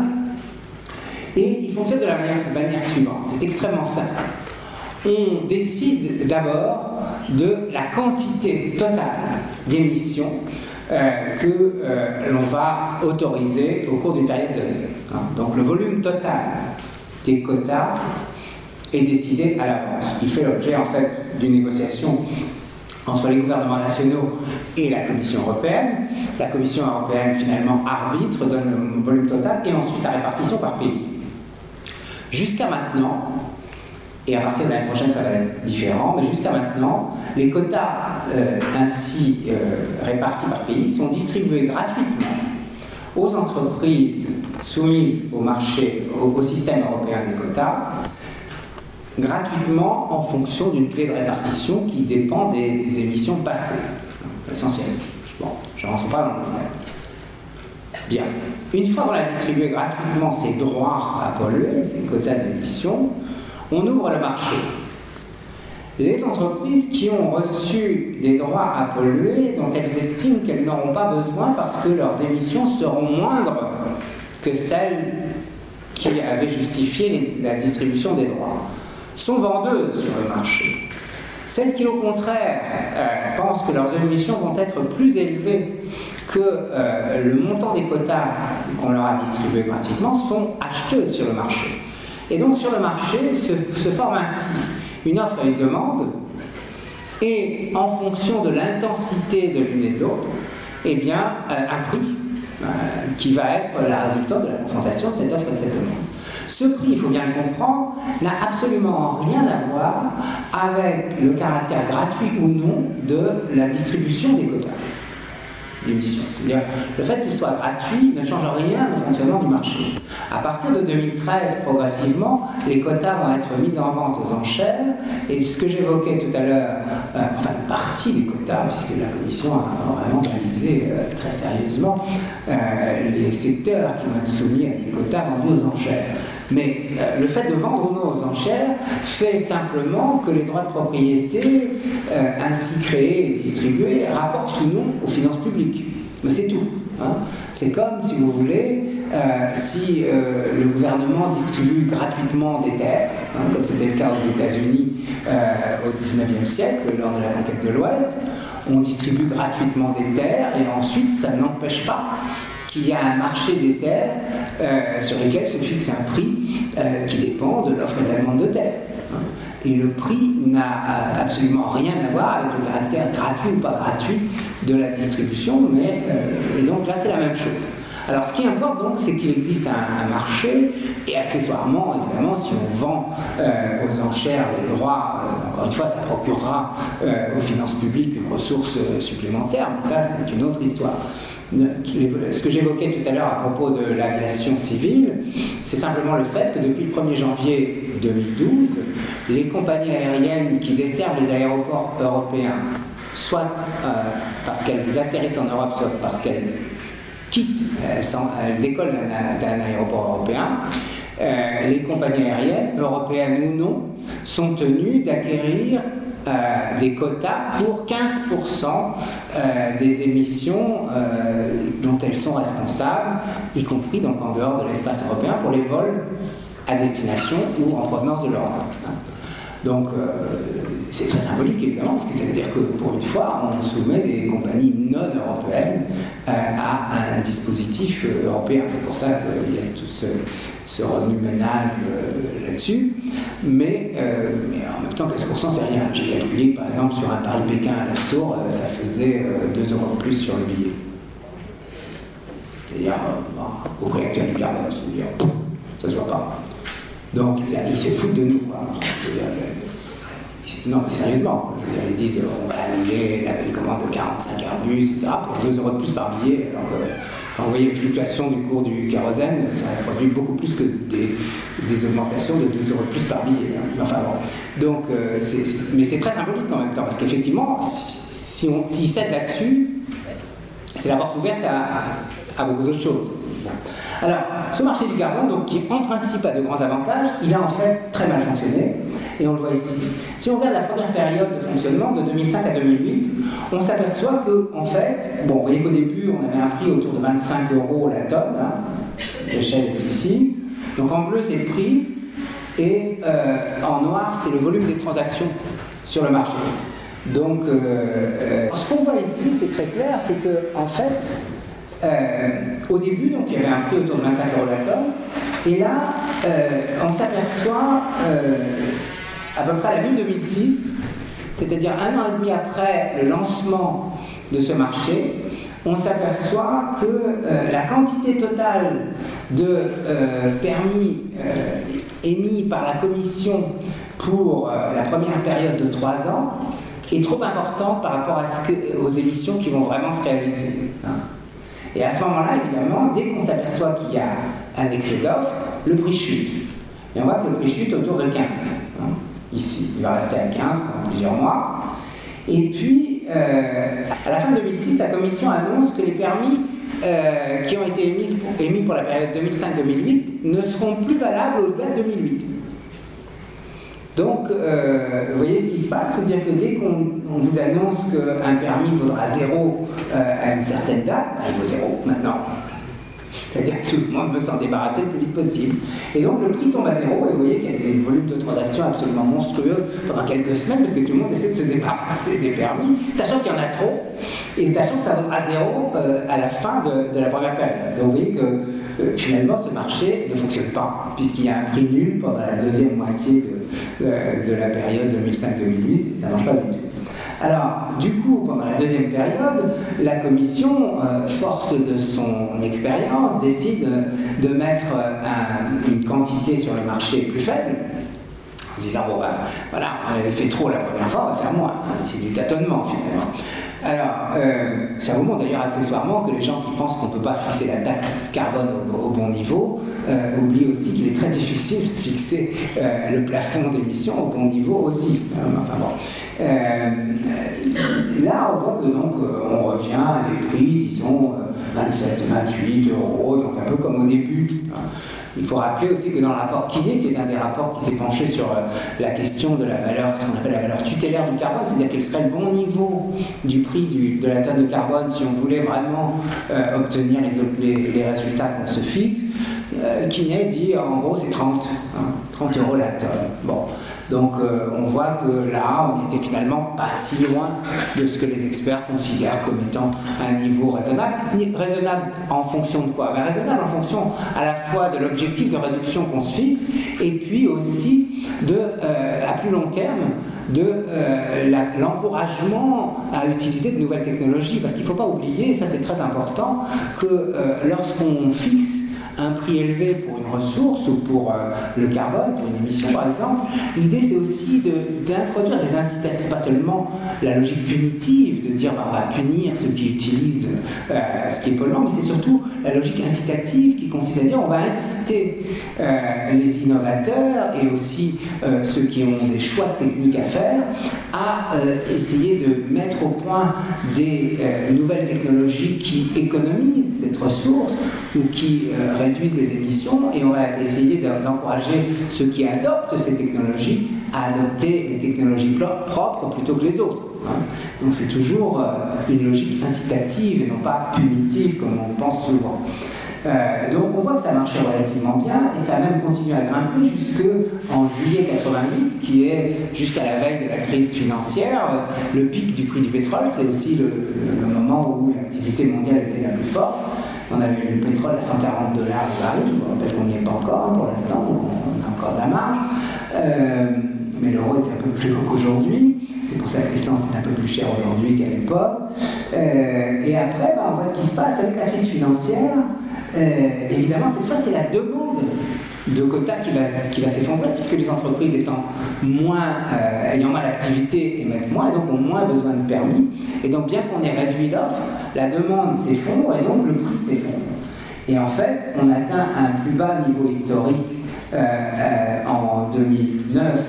et il fonctionne de la manière, manière suivante. C'est extrêmement simple. On décide d'abord de la quantité totale d'émissions euh, que euh, l'on va autoriser au cours d'une période donnée. Hein. Donc, le volume total des quotas est décidé à l'avance. Il fait l'objet, en fait, d'une négociation entre les gouvernements nationaux et la Commission européenne. La Commission européenne, finalement, arbitre, donne le volume total, et ensuite la répartition par pays. Jusqu'à maintenant, et à partir de l'année prochaine, ça va être différent, mais jusqu'à maintenant, les quotas euh, ainsi euh, répartis par pays sont distribués gratuitement aux entreprises soumises au marché, au, au système européen des quotas, gratuitement en fonction d'une clé de répartition qui dépend des, des émissions passées, essentiellement. Bon, je ne rentre pas dans le détail. Bien. Une fois qu'on a distribué gratuitement ces droits à polluer, ces quotas d'émission, on ouvre le marché. Les entreprises qui ont reçu des droits à polluer, dont elles estiment qu'elles n'auront pas besoin parce que leurs émissions seront moindres que celles qui avaient justifié les, la distribution des droits, sont vendeuses sur le marché. Celles qui, au contraire, euh, pensent que leurs émissions vont être plus élevées que euh, le montant des quotas qu'on leur a distribués gratuitement sont acheteuses sur le marché. Et donc, sur le marché, se, se forme ainsi une offre et une demande, et en fonction de l'intensité de l'une et de l'autre, eh bien, euh, un prix euh, qui va être la résultante de la confrontation de cette offre et de cette demande. Ce prix, il faut bien le comprendre, n'a absolument rien à voir avec le caractère gratuit ou non de la distribution des quotas d'émissions. C'est-à-dire, le fait qu'il soit gratuit ne change rien au fonctionnement du marché. À partir de deux mille treize, progressivement, les quotas vont être mis en vente aux enchères, et ce que j'évoquais tout à l'heure, euh, enfin une partie des quotas, puisque la Commission a vraiment analysé euh, très sérieusement euh, les secteurs qui vont être soumis à des quotas vendus aux enchères. Mais euh, le fait de vendre ou non aux enchères fait simplement que les droits de propriété euh, ainsi créés et distribués rapportent ou non aux finances publiques. Mais c'est tout. Hein. C'est comme, si vous voulez, euh, si euh, le gouvernement distribue gratuitement des terres, hein, comme c'était le cas aux États-Unis euh, au dix-neuvième siècle, lors de la conquête de l'Ouest, on distribue gratuitement des terres et ensuite ça n'empêche pas qu'il y a un marché des terres euh, sur lesquels se fixe un prix euh, qui dépend de l'offre et de la demande de terre. Hein. Et le prix n'a absolument rien à voir avec le caractère gratuit ou pas gratuit de la distribution, mais euh, et donc là c'est la même chose. Alors ce qui importe donc, c'est qu'il existe un, un marché, et accessoirement, évidemment, si on vend euh, aux enchères les droits, euh, encore une fois, ça procurera euh, aux finances publiques une ressource euh, supplémentaire, mais ça c'est une autre histoire. Ce que j'évoquais tout à l'heure à propos de l'aviation civile, c'est simplement le fait que depuis le premier janvier deux mille douze, les compagnies aériennes qui desservent les aéroports européens, soit euh, parce qu'elles atterrissent en Europe, soit parce qu'elles quittent, elles, elles décollent d'un aéroport européen, euh, les compagnies aériennes, européennes ou non, sont tenues d'acquérir Euh, des quotas pour quinze pour cent euh, des émissions euh, dont elles sont responsables, y compris donc en dehors de l'espace européen, pour les vols à destination ou en provenance de l'Europe. Donc euh, c'est très symbolique évidemment, parce que ça veut dire que pour une fois, on soumet des compagnies non européennes euh, à un dispositif euh, européen. C'est pour ça qu'il y a tout ce, ce remue-ménage euh, là-dessus. Mais, euh, mais en même temps, quinze pour cent c'est rien. J'ai calculé que par exemple sur un Paris-Pékin à l'aller-retour, euh, ça faisait euh, deux euros de plus sur le billet. C'est-à-dire euh, bon, au prix actuel du carbone, c'est-à-dire ça se voit pas. Donc ils se foutent de nous, quoi. Non, mais sérieusement, ils disent on va annuler les commandes de quarante-cinq Airbus, et cetera, pour deux euros de plus par billet. Alors que, quand vous voyez les fluctuations du cours du kérosène, ça produit beaucoup plus que des, des augmentations de deux euros de plus par billet. Hein. Enfin bon. Donc, euh, c'est, c'est, mais c'est très symbolique en même temps, parce qu'effectivement, si, si on s'ils cèdent là-dessus, c'est la porte ouverte à, à, à beaucoup d'autres choses. Bon. Alors, ce marché du carbone, donc, qui en principe a de grands avantages, il a en fait très mal fonctionné, et on le voit ici. Si on regarde la première période de fonctionnement, de deux mille cinq à deux mille huit, on s'aperçoit que, en fait, bon, vous voyez qu'au début, on avait un prix autour de vingt-cinq euros la tonne, hein, l'échelle est ici. Donc en bleu, c'est le prix, et euh, en noir, c'est le volume des transactions sur le marché. Donc, euh, euh, ce qu'on voit ici, c'est très clair, c'est que, en fait, Euh, au début, donc, il y avait un prix autour de vingt-cinq euros la tonne, et là, euh, on s'aperçoit euh, à peu près à la mi deux mille six, c'est-à-dire un an et demi après le lancement de ce marché, on s'aperçoit que euh, la quantité totale de euh, permis euh, émis par la Commission pour euh, la première période de trois ans est trop importante par rapport à ce que, aux émissions qui vont vraiment se réaliser. Hein. Et à ce moment-là, évidemment, dès qu'on s'aperçoit qu'il y a un excès d'offres, le prix chute. Et on voit que le prix chute autour de quinze. Hein. Ici, il va rester à quinze pendant plusieurs mois. Et puis, euh, à la fin de deux mille six, la Commission annonce que les permis euh, qui ont été émis pour, émis pour la période deux mille cinq deux mille huit ne seront plus valables au-delà de deux mille huit. Donc, euh, vous voyez ce qui se passe, c'est-à-dire que dès qu'on vous annonce qu'un permis vaudra zéro euh, à une certaine date, ben, il vaut zéro maintenant. C'est-à-dire que tout le monde veut s'en débarrasser le plus vite possible. Et donc le prix tombe à zéro, et vous voyez qu'il y a des volumes de transactions absolument monstrueux pendant quelques semaines, parce que tout le monde essaie de se débarrasser des permis, sachant qu'il y en a trop, et sachant que ça vaudra zéro euh, à la fin de, de la première période. Donc vous voyez que euh, finalement ce marché ne fonctionne pas, puisqu'il y a un prix nul pendant la deuxième moitié de, de, de la période deux mille cinq deux mille huit, et ça ne marche pas du tout. Alors, du coup, pendant la deuxième période, la Commission, euh, forte de son expérience, décide de mettre un, une quantité sur le marché plus faible, en se disant, bon ben, voilà, on avait fait trop la première fois, on va faire moins. C'est du tâtonnement, finalement. Alors, euh, ça vous montre d'ailleurs accessoirement que les gens qui pensent qu'on ne peut pas fixer la taxe carbone au, au bon niveau euh, oublient aussi qu'il est très difficile de fixer euh, le plafond d'émissions au bon niveau aussi. Euh, enfin bon. Euh, là, on voit que donc euh, on revient à des prix, disons, euh, vingt-sept, vingt-huit euros, donc un peu comme au début. Hein. Il faut rappeler aussi que dans le rapport Kiné, qui est un des rapports qui s'est penché sur euh, la question de la valeur, ce qu'on appelle la valeur tutélaire du carbone, c'est-à-dire quel serait le bon niveau du prix du, de la tonne de carbone si on voulait vraiment euh, obtenir les, les, les résultats qu'on se fixe, euh, Kiné dit en gros c'est trente, hein, trente euros la tonne. Bon. Donc euh, on voit que là, on n'était finalement pas si loin de ce que les experts considèrent comme étant un niveau raisonnable. Raisonnable en fonction de quoi? Ben, raisonnable en fonction à la fois de l'objectif de réduction qu'on se fixe et puis aussi de, euh, à plus long terme, de euh, l'encouragement à utiliser de nouvelles technologies. Parce qu'il ne faut pas oublier, et ça c'est très important, que euh, lorsqu'on fixe un prix élevé pour une ressource ou pour euh, le carbone, pour une émission par exemple, l'idée c'est aussi d'introduire de, des incitations, pas seulement la logique punitive, de dire bah, on va punir ceux qui utilisent euh, ce qui est polluant, mais c'est surtout la logique incitative qui consiste à dire on va inciter euh, les innovateurs et aussi euh, ceux qui ont des choix techniques à faire à euh, essayer de mettre au point des euh, nouvelles technologies qui économisent cette ressource ou qui euh, réduisent les émissions, et on va essayer d'encourager ceux qui adoptent ces technologies à adopter les technologies propres plutôt que les autres. Hein. Donc c'est toujours euh, une logique incitative et non pas punitive comme on pense souvent. Euh, donc on voit que ça marchait relativement bien et ça a même continué à grimper jusqu'en juillet quatre-vingt-huit, qui est juste à la veille de la crise financière. Le pic du prix du pétrole, c'est aussi le, le moment où l'activité mondiale était la plus forte. On avait le pétrole à cent quarante dollars le baril, je vous rappelle qu'on n'y est pas encore pour l'instant, donc on a encore de la marge. Euh, mais l'euro est un peu plus haut qu'aujourd'hui, c'est pour ça que l'essence est un peu plus chère aujourd'hui qu'à l'époque. Euh, et après, bah, on voit ce qui se passe avec la crise financière. Euh, évidemment, cette fois, c'est la demande de quotas qui va, qui va s'effondrer, puisque les entreprises étant moins, euh, ayant moins d'activité émettent moins, et donc ont moins besoin de permis. Et donc, bien qu'on ait réduit l'offre, la demande s'effondre et donc le prix s'effondre. Et en fait, on atteint un plus bas niveau historique euh, euh, en deux mille neuf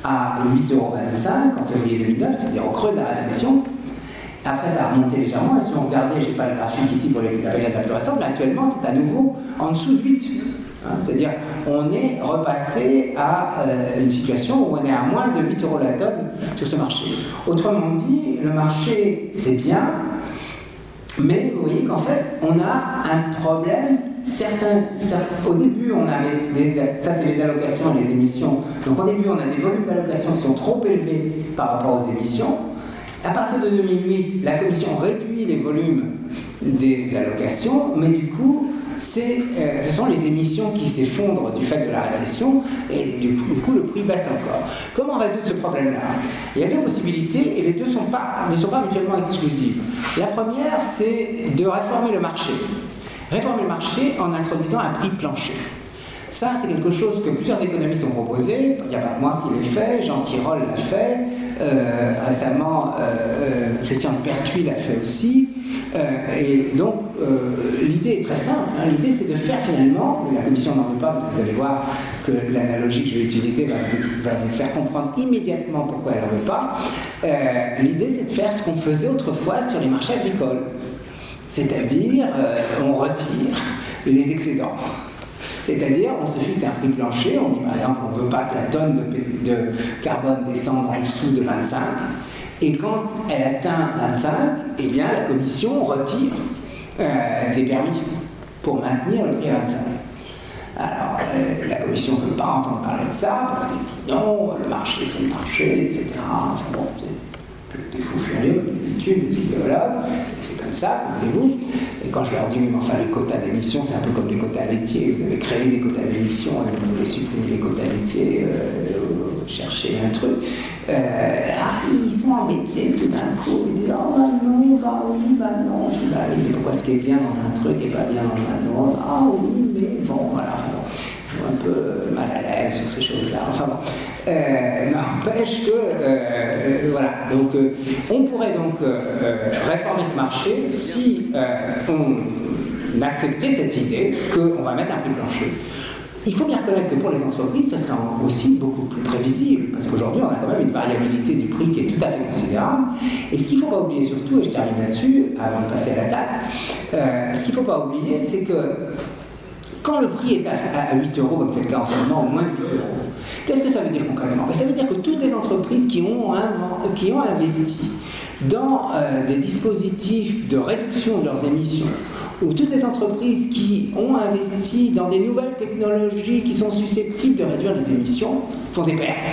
à huit euros vingt-cinq, en février deux mille neuf, c'est-à-dire au creux de la récession. Après, ça a remonté légèrement, et si on regardait, je n'ai pas le graphique ici pour la période la plus récente, mais actuellement, c'est à nouveau en dessous de huit. Hein, c'est-à-dire, on est repassé à euh, une situation où on est à moins de huit euros la tonne sur ce marché. Autrement dit, le marché, c'est bien, mais vous voyez qu'en fait, on a un problème. Certains, certains, au début, on avait des, ça c'est les allocations et les émissions. Donc au début, on a des volumes d'allocations qui sont trop élevés par rapport aux émissions. À partir de deux mille huit, la Commission réduit les volumes des allocations, mais du coup, c'est, euh, ce sont les émissions qui s'effondrent du fait de la récession et du coup, du coup le prix baisse encore. Comment résoudre ce problème-là? Il y a deux possibilités et les deux sont pas, ne sont pas mutuellement exclusives. La première, c'est de réformer le marché. Réformer le marché en introduisant un prix plancher. Ça, c'est quelque chose que plusieurs économistes ont proposé. Il n'y a pas que moi qui l'ai fait, Jean Tirole l'a fait, euh, récemment euh, euh, Christian Pertuis l'a fait aussi. Euh, et donc, euh, l'idée est très simple. Hein. L'idée, c'est de faire finalement, mais la commission n'en veut pas parce que vous allez voir que l'analogie que je vais utiliser va vous, va vous faire comprendre immédiatement pourquoi elle n'en veut pas. Euh, l'idée, c'est de faire ce qu'on faisait autrefois sur les marchés agricoles. C'est-à-dire, euh, on retire les excédents. C'est-à-dire, on se fixe un prix plancher, on dit par exemple, on ne veut pas que la tonne de, de carbone descende en dessous de vingt-cinq, et quand elle atteint vingt-cinq, eh bien la commission retire euh, des permis pour maintenir le prix à vingt-cinq. Alors, euh, la commission ne veut pas entendre parler de ça, parce qu'elle dit non, le marché c'est le marché, et cetera. Enfin bon, c'est des fous furieux, comme d'habitude, des idéologues, et c'est comme ça, comprenez-vous. Et quand je leur dis, mais enfin, les quotas d'émission, c'est un peu comme les quotas laitiers. Vous avez créé des quotas d'émission et vous voulez supprimer les quotas laitiers, euh, chercher un truc. Euh, ah, ils sont embêtés tout d'un coup. Ils disent, oh bah non, bah oui, bah non. Je dis, bah oui, pourquoi ce qui est bien dans un truc et pas bien dans un autre? Ah oui, mais bon, voilà. Bon, je suis un peu mal à l'aise sur ces choses-là. Enfin bon. Euh, n'empêche que, euh, voilà, donc euh, on pourrait donc euh, réformer ce marché si euh, on acceptait cette idée qu'on va mettre un prix plancher. Il faut bien reconnaître que pour les entreprises, ce sera aussi beaucoup plus prévisible, parce qu'aujourd'hui, on a quand même une variabilité du prix qui est tout à fait considérable. Et ce qu'il ne faut pas oublier surtout, et je termine là-dessus, avant de passer à la taxe, euh, ce qu'il ne faut pas oublier, c'est que quand le prix est à, à huit euros, comme c'est le cas en ce moment, au moins huit euros, qu'est-ce que ça veut dire concrètement? Ça veut dire que toutes les entreprises qui ont, invent, qui ont investi dans euh, des dispositifs de réduction de leurs émissions, ou toutes les entreprises qui ont investi dans des nouvelles technologies qui sont susceptibles de réduire les émissions, font des pertes.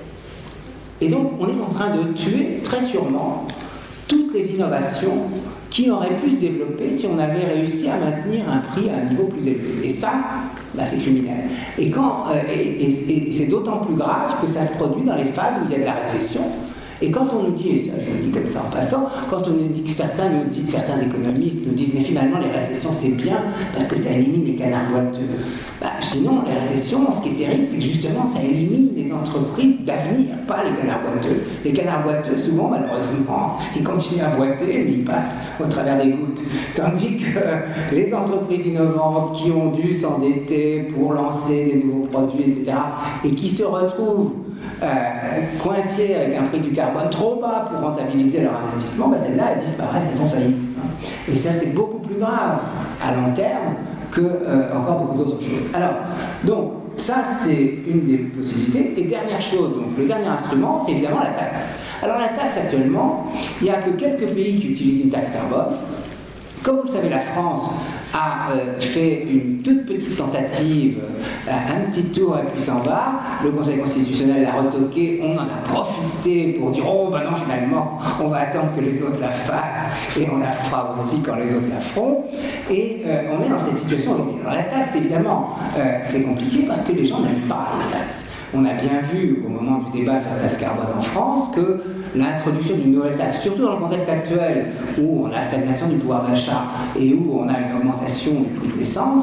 Et donc, on est en train de tuer, très sûrement, toutes les innovations qui auraient pu se développer si on avait réussi à maintenir un prix à un niveau plus élevé. Et ça, bah, c'est criminel. Et, quand, euh, et, et, et c'est d'autant plus grave que ça se produit dans les phases où il y a de la récession. Et quand on nous dit, et ça je le dis comme ça en passant, quand on nous dit que certains nous disent, certains économistes nous disent, mais finalement les récessions c'est bien parce que ça élimine les canards boiteux. Bah, je dis non, les récessions, ce qui est terrible, c'est que justement ça élimine les entreprises d'avenir, pas les canards boiteux. Les canards boiteux, souvent, malheureusement, ils continuent à boiter, mais ils passent au travers des gouttes. Tandis que les entreprises innovantes qui ont dû s'endetter pour lancer des nouveaux produits, et cetera, et qui se retrouvent Euh, coincées avec un prix du carbone trop bas pour rentabiliser leur investissement, ben celles-là, elles disparaissent, elles vont faillite. Et ça, c'est beaucoup plus grave à long terme que euh, encore beaucoup d'autres choses. Alors, donc, ça, c'est une des possibilités. Et dernière chose, donc, le dernier instrument, c'est évidemment la taxe. Alors, la taxe, actuellement, il n'y a que quelques pays qui utilisent une taxe carbone. Comme vous le savez, la France a euh, fait une toute petite tentative, euh, un petit tour et puis s'en va. Le Conseil constitutionnel l'a retoqué, on en a profité pour dire « Oh, ben non, finalement, on va attendre que les autres la fassent et on la fera aussi quand les autres la feront. » Et euh, on est dans cette situation aujourd'hui. Alors la taxe, évidemment, euh, c'est compliqué parce que les gens n'aiment pas les taxes. On a bien vu au moment du débat sur la taxe carbone en France que l'introduction d'une nouvelle taxe, surtout dans le contexte actuel où on a stagnation du pouvoir d'achat et où on a une augmentation du prix de l'essence,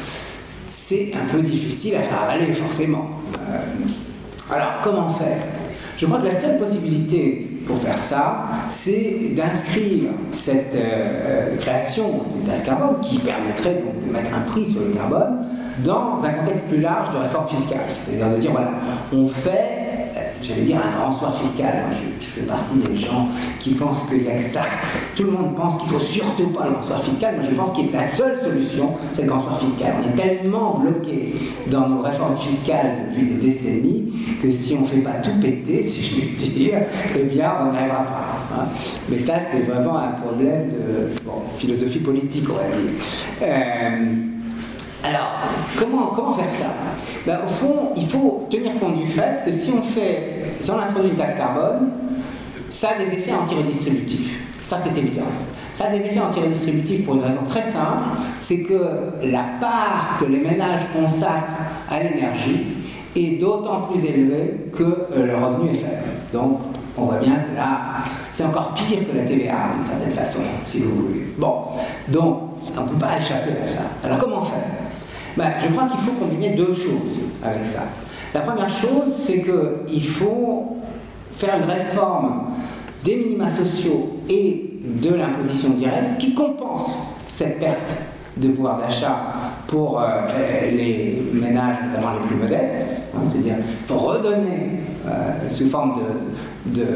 c'est un peu difficile à faire avaler forcément. Euh, alors comment faire? Je crois que la seule possibilité pour faire ça, c'est d'inscrire cette euh, création d'une taxe carbone qui permettrait donc de mettre un prix sur le carbone dans un contexte plus large de réforme fiscale. C'est-à-dire de dire, voilà, on fait, euh, j'allais dire, un grand soir fiscal. Moi, je, je fais partie des gens qui pensent qu'il n'y a que ça. Tout le monde pense qu'il ne faut surtout pas le grand soir fiscal. Moi, je pense que la seule solution, c'est le grand soir fiscal. On est tellement bloqué dans nos réformes fiscales depuis des décennies que si on ne fait pas tout péter, si je puis dire, eh bien, on n'arrivera pas. Hein. Mais ça, c'est vraiment un problème de bon, philosophie politique, on va dire. Euh, Alors, comment, comment faire ça? Ben, au fond, il faut tenir compte du fait que si on fait, si on introduit une taxe carbone, ça a des effets anti-redistributifs. Ça, c'est évident. Ça a des effets anti-redistributifs pour une raison très simple, c'est que la part que les ménages consacrent à l'énergie est d'autant plus élevée que euh, le revenu est faible. Donc, on voit bien que là, c'est encore pire que la T V A, d'une certaine façon, si vous voulez. Bon, donc, on ne peut pas échapper à ça. Alors, comment faire? Ben, je crois qu'il faut combiner deux choses avec ça. La première chose, c'est qu'il faut faire une réforme des minima sociaux et de l'imposition directe qui compense cette perte de pouvoir d'achat pour euh, les ménages, notamment les plus modestes. Hein, c'est-à-dire qu'il faut redonner euh, sous forme de, de,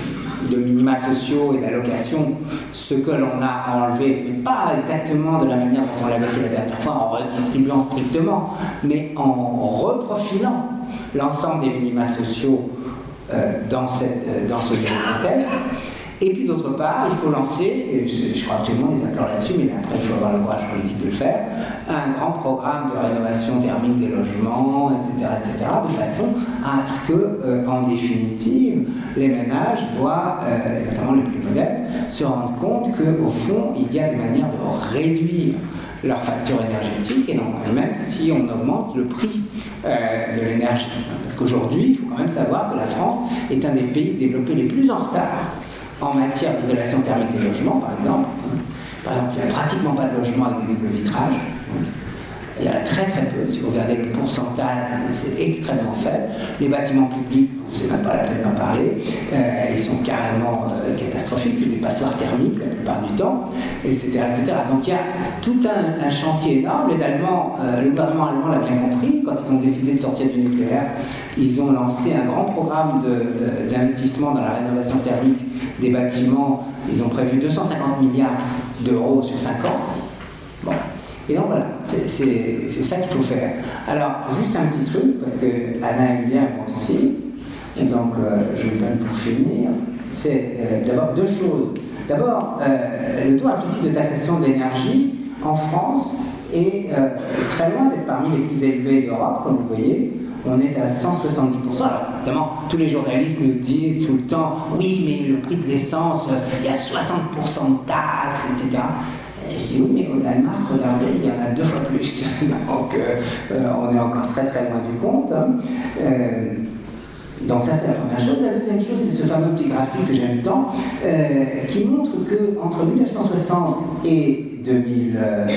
de minima sociaux et d'allocations ce que l'on a enlevé, mais pas exactement de la manière dont on l'avait fait la dernière fois, en redistribuant strictement, mais en reprofilant l'ensemble des minima sociaux euh, dans, cette, euh, dans ce contexte. Et puis d'autre part, il faut lancer, et je crois que tout le monde est d'accord là-dessus, mais après il faut avoir le courage politique de le faire, un grand programme de rénovation thermique des logements, et cetera, et cetera, de façon à ce que, euh, en définitive, les ménages voient, euh, notamment les plus modestes, se rendre compte qu'au fond, il y a des manières de réduire leur facture énergétique, et non, même si on augmente le prix euh, de l'énergie. Parce qu'aujourd'hui, il faut quand même savoir que la France est un des pays développés les plus en retard en matière d'isolation thermique des logements, par exemple. Par exemple, il n'y a pratiquement pas de logements avec des doubles vitrages. Il y en a très très peu. Si vous regardez le pourcentage, c'est extrêmement faible. Les bâtiments publics, c'est même pas la peine d'en parler, euh, ils sont carrément euh, catastrophiques, c'est des passoires thermiques la plupart du temps, et cetera, et cetera. Donc il y a tout un, un chantier énorme. Les Allemands, euh, le gouvernement allemand l'a bien compris, quand ils ont décidé de sortir du nucléaire, ils ont lancé un grand programme de, euh, d'investissement dans la rénovation thermique des bâtiments. Ils ont prévu deux cent cinquante milliards d'euros sur cinq ans. Bon. Et donc voilà, c'est, c'est, c'est ça qu'il faut faire. Alors, juste un petit truc, parce que Anna aime bien, moi aussi, et donc euh, je vous donne pour finir, c'est euh, d'abord deux choses. D'abord, euh, le taux implicite de taxation de l'énergie en France est euh, très loin d'être parmi les plus élevés d'Europe, comme vous voyez. On est à cent soixante-dix pour cent. Alors, évidemment, tous les journalistes nous disent tout le temps, oui, mais le prix de l'essence, il y a soixante pour cent de taxes, et cetera. Et je dis oui, mais au Danemark, regardez, il y en a deux fois plus. Donc, euh, on est encore très très loin du compte. Hein. Euh, donc ça, c'est la première chose. La deuxième chose, c'est ce fameux petit graphique que j'aime tant, euh, qui montre qu'entre mille neuf cent soixante et deux mille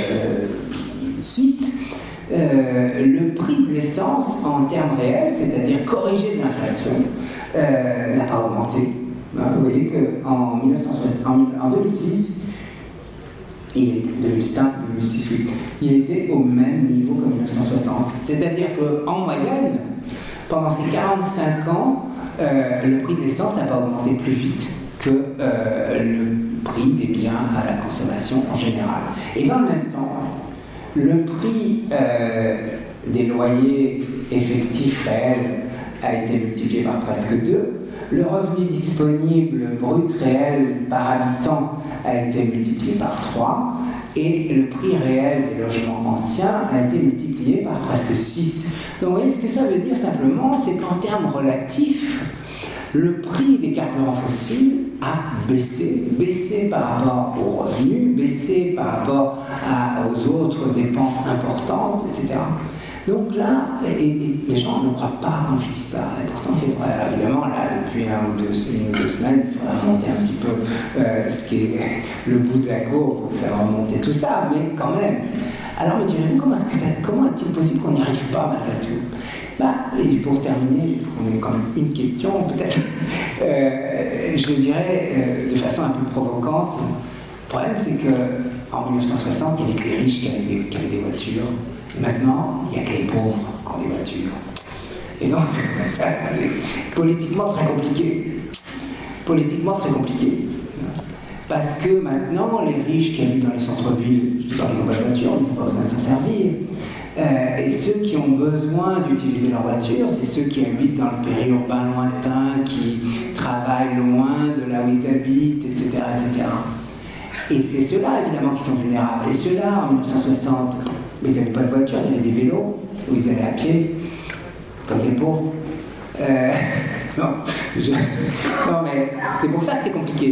six, euh, le prix de l'essence en termes réels, c'est-à-dire corrigé de l'inflation, euh, n'a pas augmenté. Hein, vous voyez qu'en en, en deux mille six, il était, deux mille cinq, deux mille six, oui, il était au même niveau qu'en mille neuf cent soixante. C'est-à-dire qu'en moyenne, pendant ces quarante-cinq ans, euh, le prix de l'essence n'a pas augmenté plus vite que euh, le prix des biens à la consommation en général. Et dans le même temps, le prix euh, des loyers effectifs réels a été multiplié par presque deux. Le revenu disponible brut réel par habitant a été multiplié par trois. Et le prix réel des logements anciens a été multiplié par presque six. Donc vous voyez, ce que ça veut dire simplement, c'est qu'en termes relatifs, le prix des carburants fossiles a baissé, baissé par rapport aux revenus, baissé par rapport à, aux autres dépenses importantes, et cetera. Donc là, et, et les gens ne croient pas quand je dis ça, et pourtant c'est vrai. Alors évidemment, là, depuis un ou deux, une ou deux semaines, il faudra remonter un petit peu euh, ce qui est le bout de la courbe pour faire remonter tout ça, mais quand même. Alors, me direz-vous, comment, est-ce que ça, comment est-il possible qu'on n'y arrive pas malgré tout? Bah, et pour terminer, on a quand même une question, peut-être, euh, je dirais euh, de façon un peu provocante. Le problème, c'est qu'en mille neuf cent soixante, il y avait que les riches qui avaient des, qui avaient des voitures. Et maintenant, il n'y a que les pauvres qui ont des voitures. Et donc, ça, c'est politiquement très compliqué. Politiquement très compliqué. Parce que maintenant, les riches qui habitent dans les centres-villes, je ne dis pas qu'ils n'ont pas de voiture, ils n'ont pas besoin de s'en servir. Euh, et ceux qui ont besoin d'utiliser leur voiture, c'est ceux qui habitent dans le périurbain lointain, qui travaillent loin de là où ils habitent, et cetera, et cetera. Et c'est ceux-là, évidemment, qui sont vulnérables. Et ceux-là, en mille neuf cent soixante, mais ils n'avaient pas de voiture, ils avaient des vélos, où ils allaient à pied, comme des pauvres. Euh, non, je... non, mais c'est pour ça que c'est compliqué.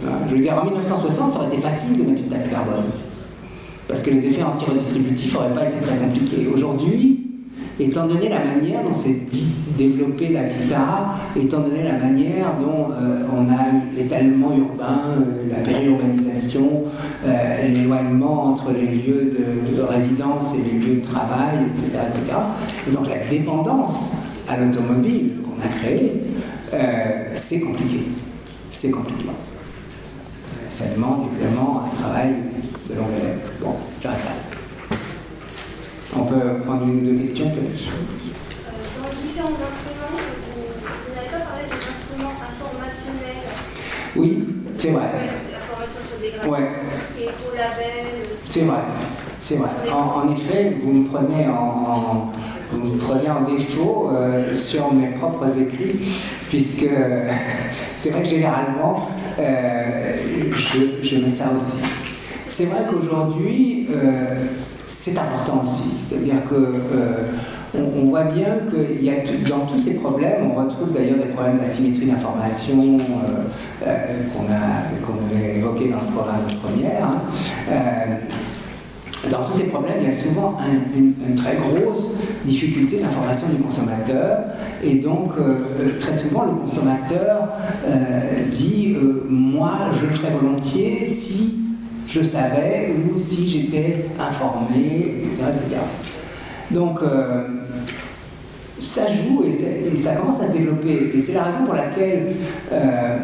Je veux dire, en mille neuf cent soixante, ça aurait été facile de mettre une taxe carbone, parce que les effets anti-redistributifs n'auraient pas été très compliqués. Aujourd'hui, étant donné la manière dont s'est développé l'habitat, étant donné la manière dont euh, on a l'étalement urbain, euh, la périurbanisation, euh, l'éloignement entre les lieux de, de résidence et les lieux de travail, et cetera, et cetera. Et donc la dépendance à l'automobile qu'on a créée, euh, c'est compliqué. C'est compliqué. Ça demande évidemment un travail de longue haleine. Bon, j'arrête là. On peut prendre une ou deux questions peut-être. Dans les différents instruments, vous, vous n'avez pas parlé des instruments informationnels. Oui, c'est vrai. Information sur des graphiques, Ouais. tout ce qui est éco-label. C'est vrai, c'est vrai. En, en effet, vous me prenez en, en, vous me prenez en défaut euh, sur mes propres écrits, puisque c'est vrai que généralement, euh, je, je mets ça aussi. C'est vrai qu'aujourd'hui, euh, c'est important aussi. C'est-à-dire que euh, on, on voit bien qu'il y a tout, dans tous ces problèmes, on retrouve d'ailleurs des problèmes d'asymétrie d'information euh, euh, qu'on a, qu'on avait évoqués dans le programme de première. Hein. Euh, Dans tous ces problèmes, il y a souvent un, une, une très grosse difficulté d'information du consommateur. Et donc, euh, très souvent, le consommateur euh, dit euh, « moi, je le ferais volontiers si je savais ou si j'étais informé, et cetera et cetera » Donc, euh, ça joue et, et ça commence à se développer. Et c'est la raison pour laquelle... Euh,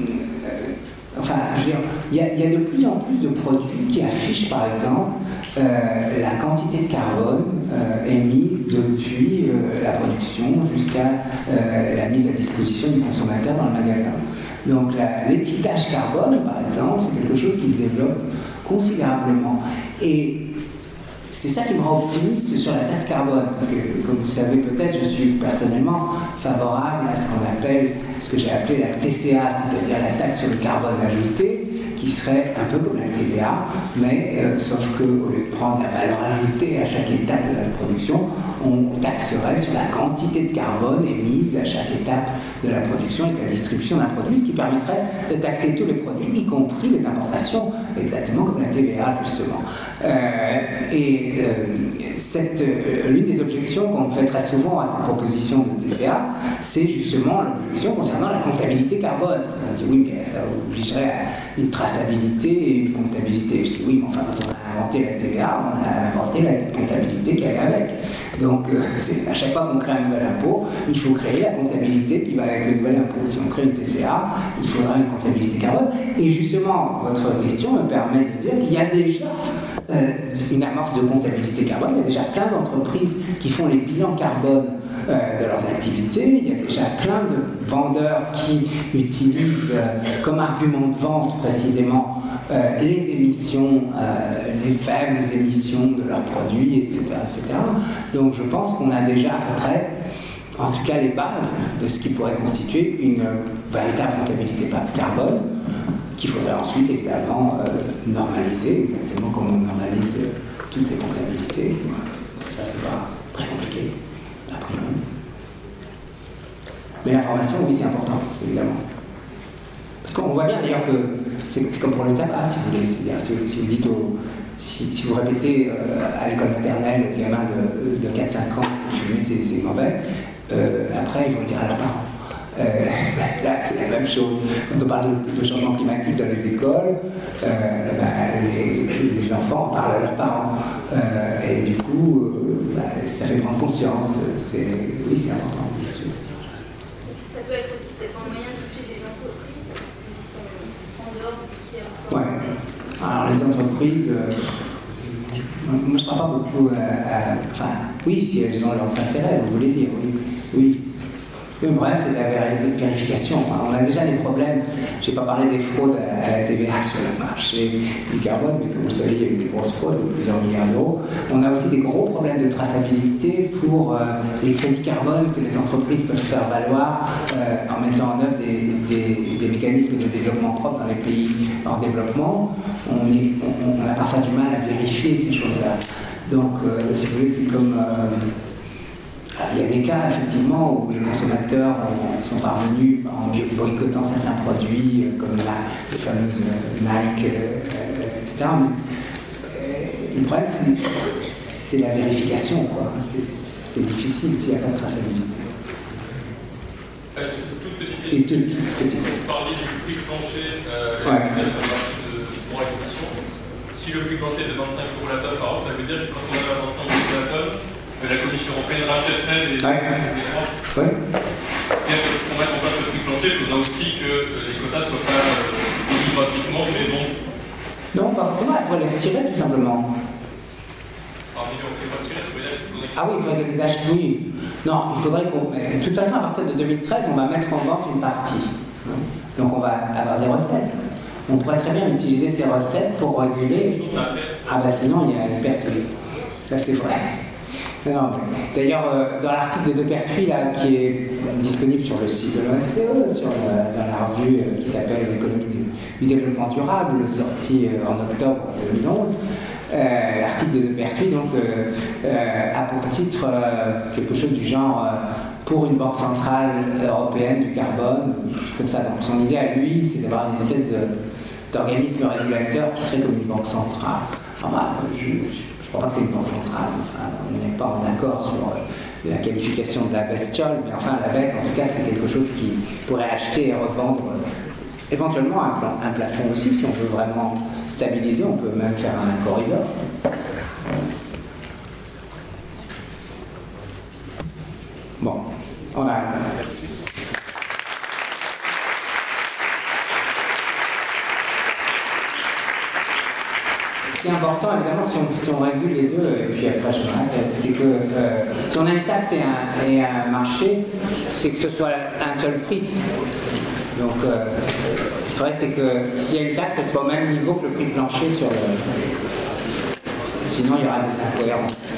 Enfin, je veux dire, il y, a, il y a de plus en plus de produits qui affichent, par exemple, euh, la quantité de carbone euh, émise depuis euh, la production jusqu'à euh, la mise à disposition du consommateur dans le magasin. Donc, l'étiquetage carbone, par exemple, c'est quelque chose qui se développe considérablement. Et c'est ça qui me rend optimiste sur la taxe carbone, parce que, comme vous savez peut-être, je suis personnellement favorable à ce qu'on appelle, ce que j'ai appelé la T C A, c'est-à-dire la taxe sur le carbone ajouté, qui serait un peu comme la T V A, mais euh, sauf qu'au lieu de prendre la valeur ajoutée à chaque étape de la production, on taxerait sur la quantité de carbone émise à chaque étape de la production et de la distribution d'un produit, ce qui permettrait de taxer tous les produits, y compris les importations, exactement comme la T V A justement. Euh, et euh, euh, l'une des objections qu'on fait très souvent à cette proposition de T C A, c'est justement l'objection concernant la comptabilité carbone. On dit oui, mais ça obligerait à une traçabilité et une comptabilité. Je dis oui, mais enfin, quand on a inventé la T V A, on a inventé la comptabilité qui allait avec. Donc, euh, à chaque fois qu'on crée un nouvel impôt, il faut créer la comptabilité qui va avec le nouvel impôt. Si on crée une T C A, il faudra une comptabilité carbone. Et justement, votre question me permet de dire qu'il y a déjà euh, une amorce de comptabilité carbone. Il y a déjà plein d'entreprises qui font les bilans carbone euh, de leurs activités. Il y a déjà plein de vendeurs qui utilisent euh, comme argument de vente précisément euh, les émissions, euh, les faibles émissions de leurs produits, et cetera, et cetera. Donc je pense qu'on a déjà à peu près, en tout cas les bases de ce qui pourrait constituer une véritable comptabilité carbone, qu'il faudrait ensuite évidemment euh, normaliser, exactement comme on normalise euh, toutes les comptabilités. Ça, c'est pas très compliqué, a priori. Mais l'information, oui, c'est important, évidemment. Parce qu'on voit bien d'ailleurs que c'est comme pour le tabac, si vous voulez. C'est-à-dire, si, si vous dites au, si, si vous répétez euh, à l'école maternelle aux gamins de, de quatre cinq ans que fumer c'est mauvais, euh, après ils vont le dire à leurs parents. Euh, là, c'est la même chose. Quand on parle de, de changement climatique dans les écoles, euh, ben, les, les enfants parlent à leurs parents. Euh, et du coup, euh, ben, ça fait prendre conscience. Oui, c'est important, bien sûr. Ça peut être aussi peut-être un moyen de toucher des entreprises qui sont en dehors du tiers. Ouais. Alors, les entreprises, euh, moi je ne crois pas beaucoup à, à. Enfin, oui, si elles ont leurs intérêts, vous voulez dire, oui. Oui. Le problème, c'est la vérification. On a déjà des problèmes. Je n'ai pas parlé des fraudes à la T V A sur le marché du carbone, mais comme vous le savez, il y a eu des grosses fraudes de plusieurs milliards d'euros. On a aussi des gros problèmes de traçabilité pour euh, les crédits carbone que les entreprises peuvent faire valoir euh, en mettant en œuvre des, des, des mécanismes de développement propre dans les pays en développement. On, est, on, on a parfois du mal à vérifier ces choses-là. Donc, euh, si vous voulez, c'est comme... Euh, il y a des cas, effectivement, où les consommateurs ont, sont parvenus en boycottant certains produits, euh, comme la, les fameuses Nike, euh, et cetera. Mais euh, le problème, c'est la vérification, quoi. C'est difficile s'il n'y a pas de traçabilité. Euh, c'est une toute petite question. Une toute petite. Vous parliez du prix plancher, euh, ouais. de mon expression. Si le prix plancher est de vingt-cinq euros la tonne par an, ça veut dire que quand on a vingt-cinq euros la tonne, la Commission européenne rachèterait les ouais. éléments. Ouais. Pour mettre en place le prix plancher, il faudra aussi que les quotas soient pas euh, gratuitement, mais non. Non, pas forcément, il faut les retirer tout simplement. Ah oui, il faudrait que les achètent, oui. Non, il faudrait qu'on... De toute façon, à partir de deux mille treize, on va mettre en vente une partie. Donc on va avoir des recettes. On pourrait très bien utiliser ces recettes pour réguler... Ah bah sinon, il y a une perte. Ça, c'est vrai. D'ailleurs, euh, dans l'article de Depertuis, là, qui est disponible sur le site de l'O F C E, sur la, dans la revue euh, qui s'appelle L'économie du, du développement durable, sortie euh, en octobre deux mille onze, euh, l'article de Depertuis donc, euh, euh, a pour titre euh, quelque chose du genre euh, pour une banque centrale européenne du carbone, comme ça. Donc son idée à lui, c'est d'avoir une espèce d'organisme régulateur qui serait comme une banque centrale. Enfin, je, je ne crois pas que c'est une banque centrale, enfin, on n'est pas en accord sur euh, la qualification de la bestiole, mais enfin la bête, en tout cas, c'est quelque chose qui pourrait acheter et revendre euh, éventuellement un, plan, un plafond aussi, si on veut vraiment stabiliser, on peut même faire un corridor. Bon, on a... Merci. Ce qui est important, évidemment, si on, si on régule les deux, et puis après je m'arrête, c'est que euh, si on a une taxe et un, et un marché, c'est que ce soit un seul prix. Donc, euh, ce qu'il faudrait, c'est que s'il y a une taxe, elle soit au même niveau que le prix plancher sur le... Sinon, il y aura des incohérences.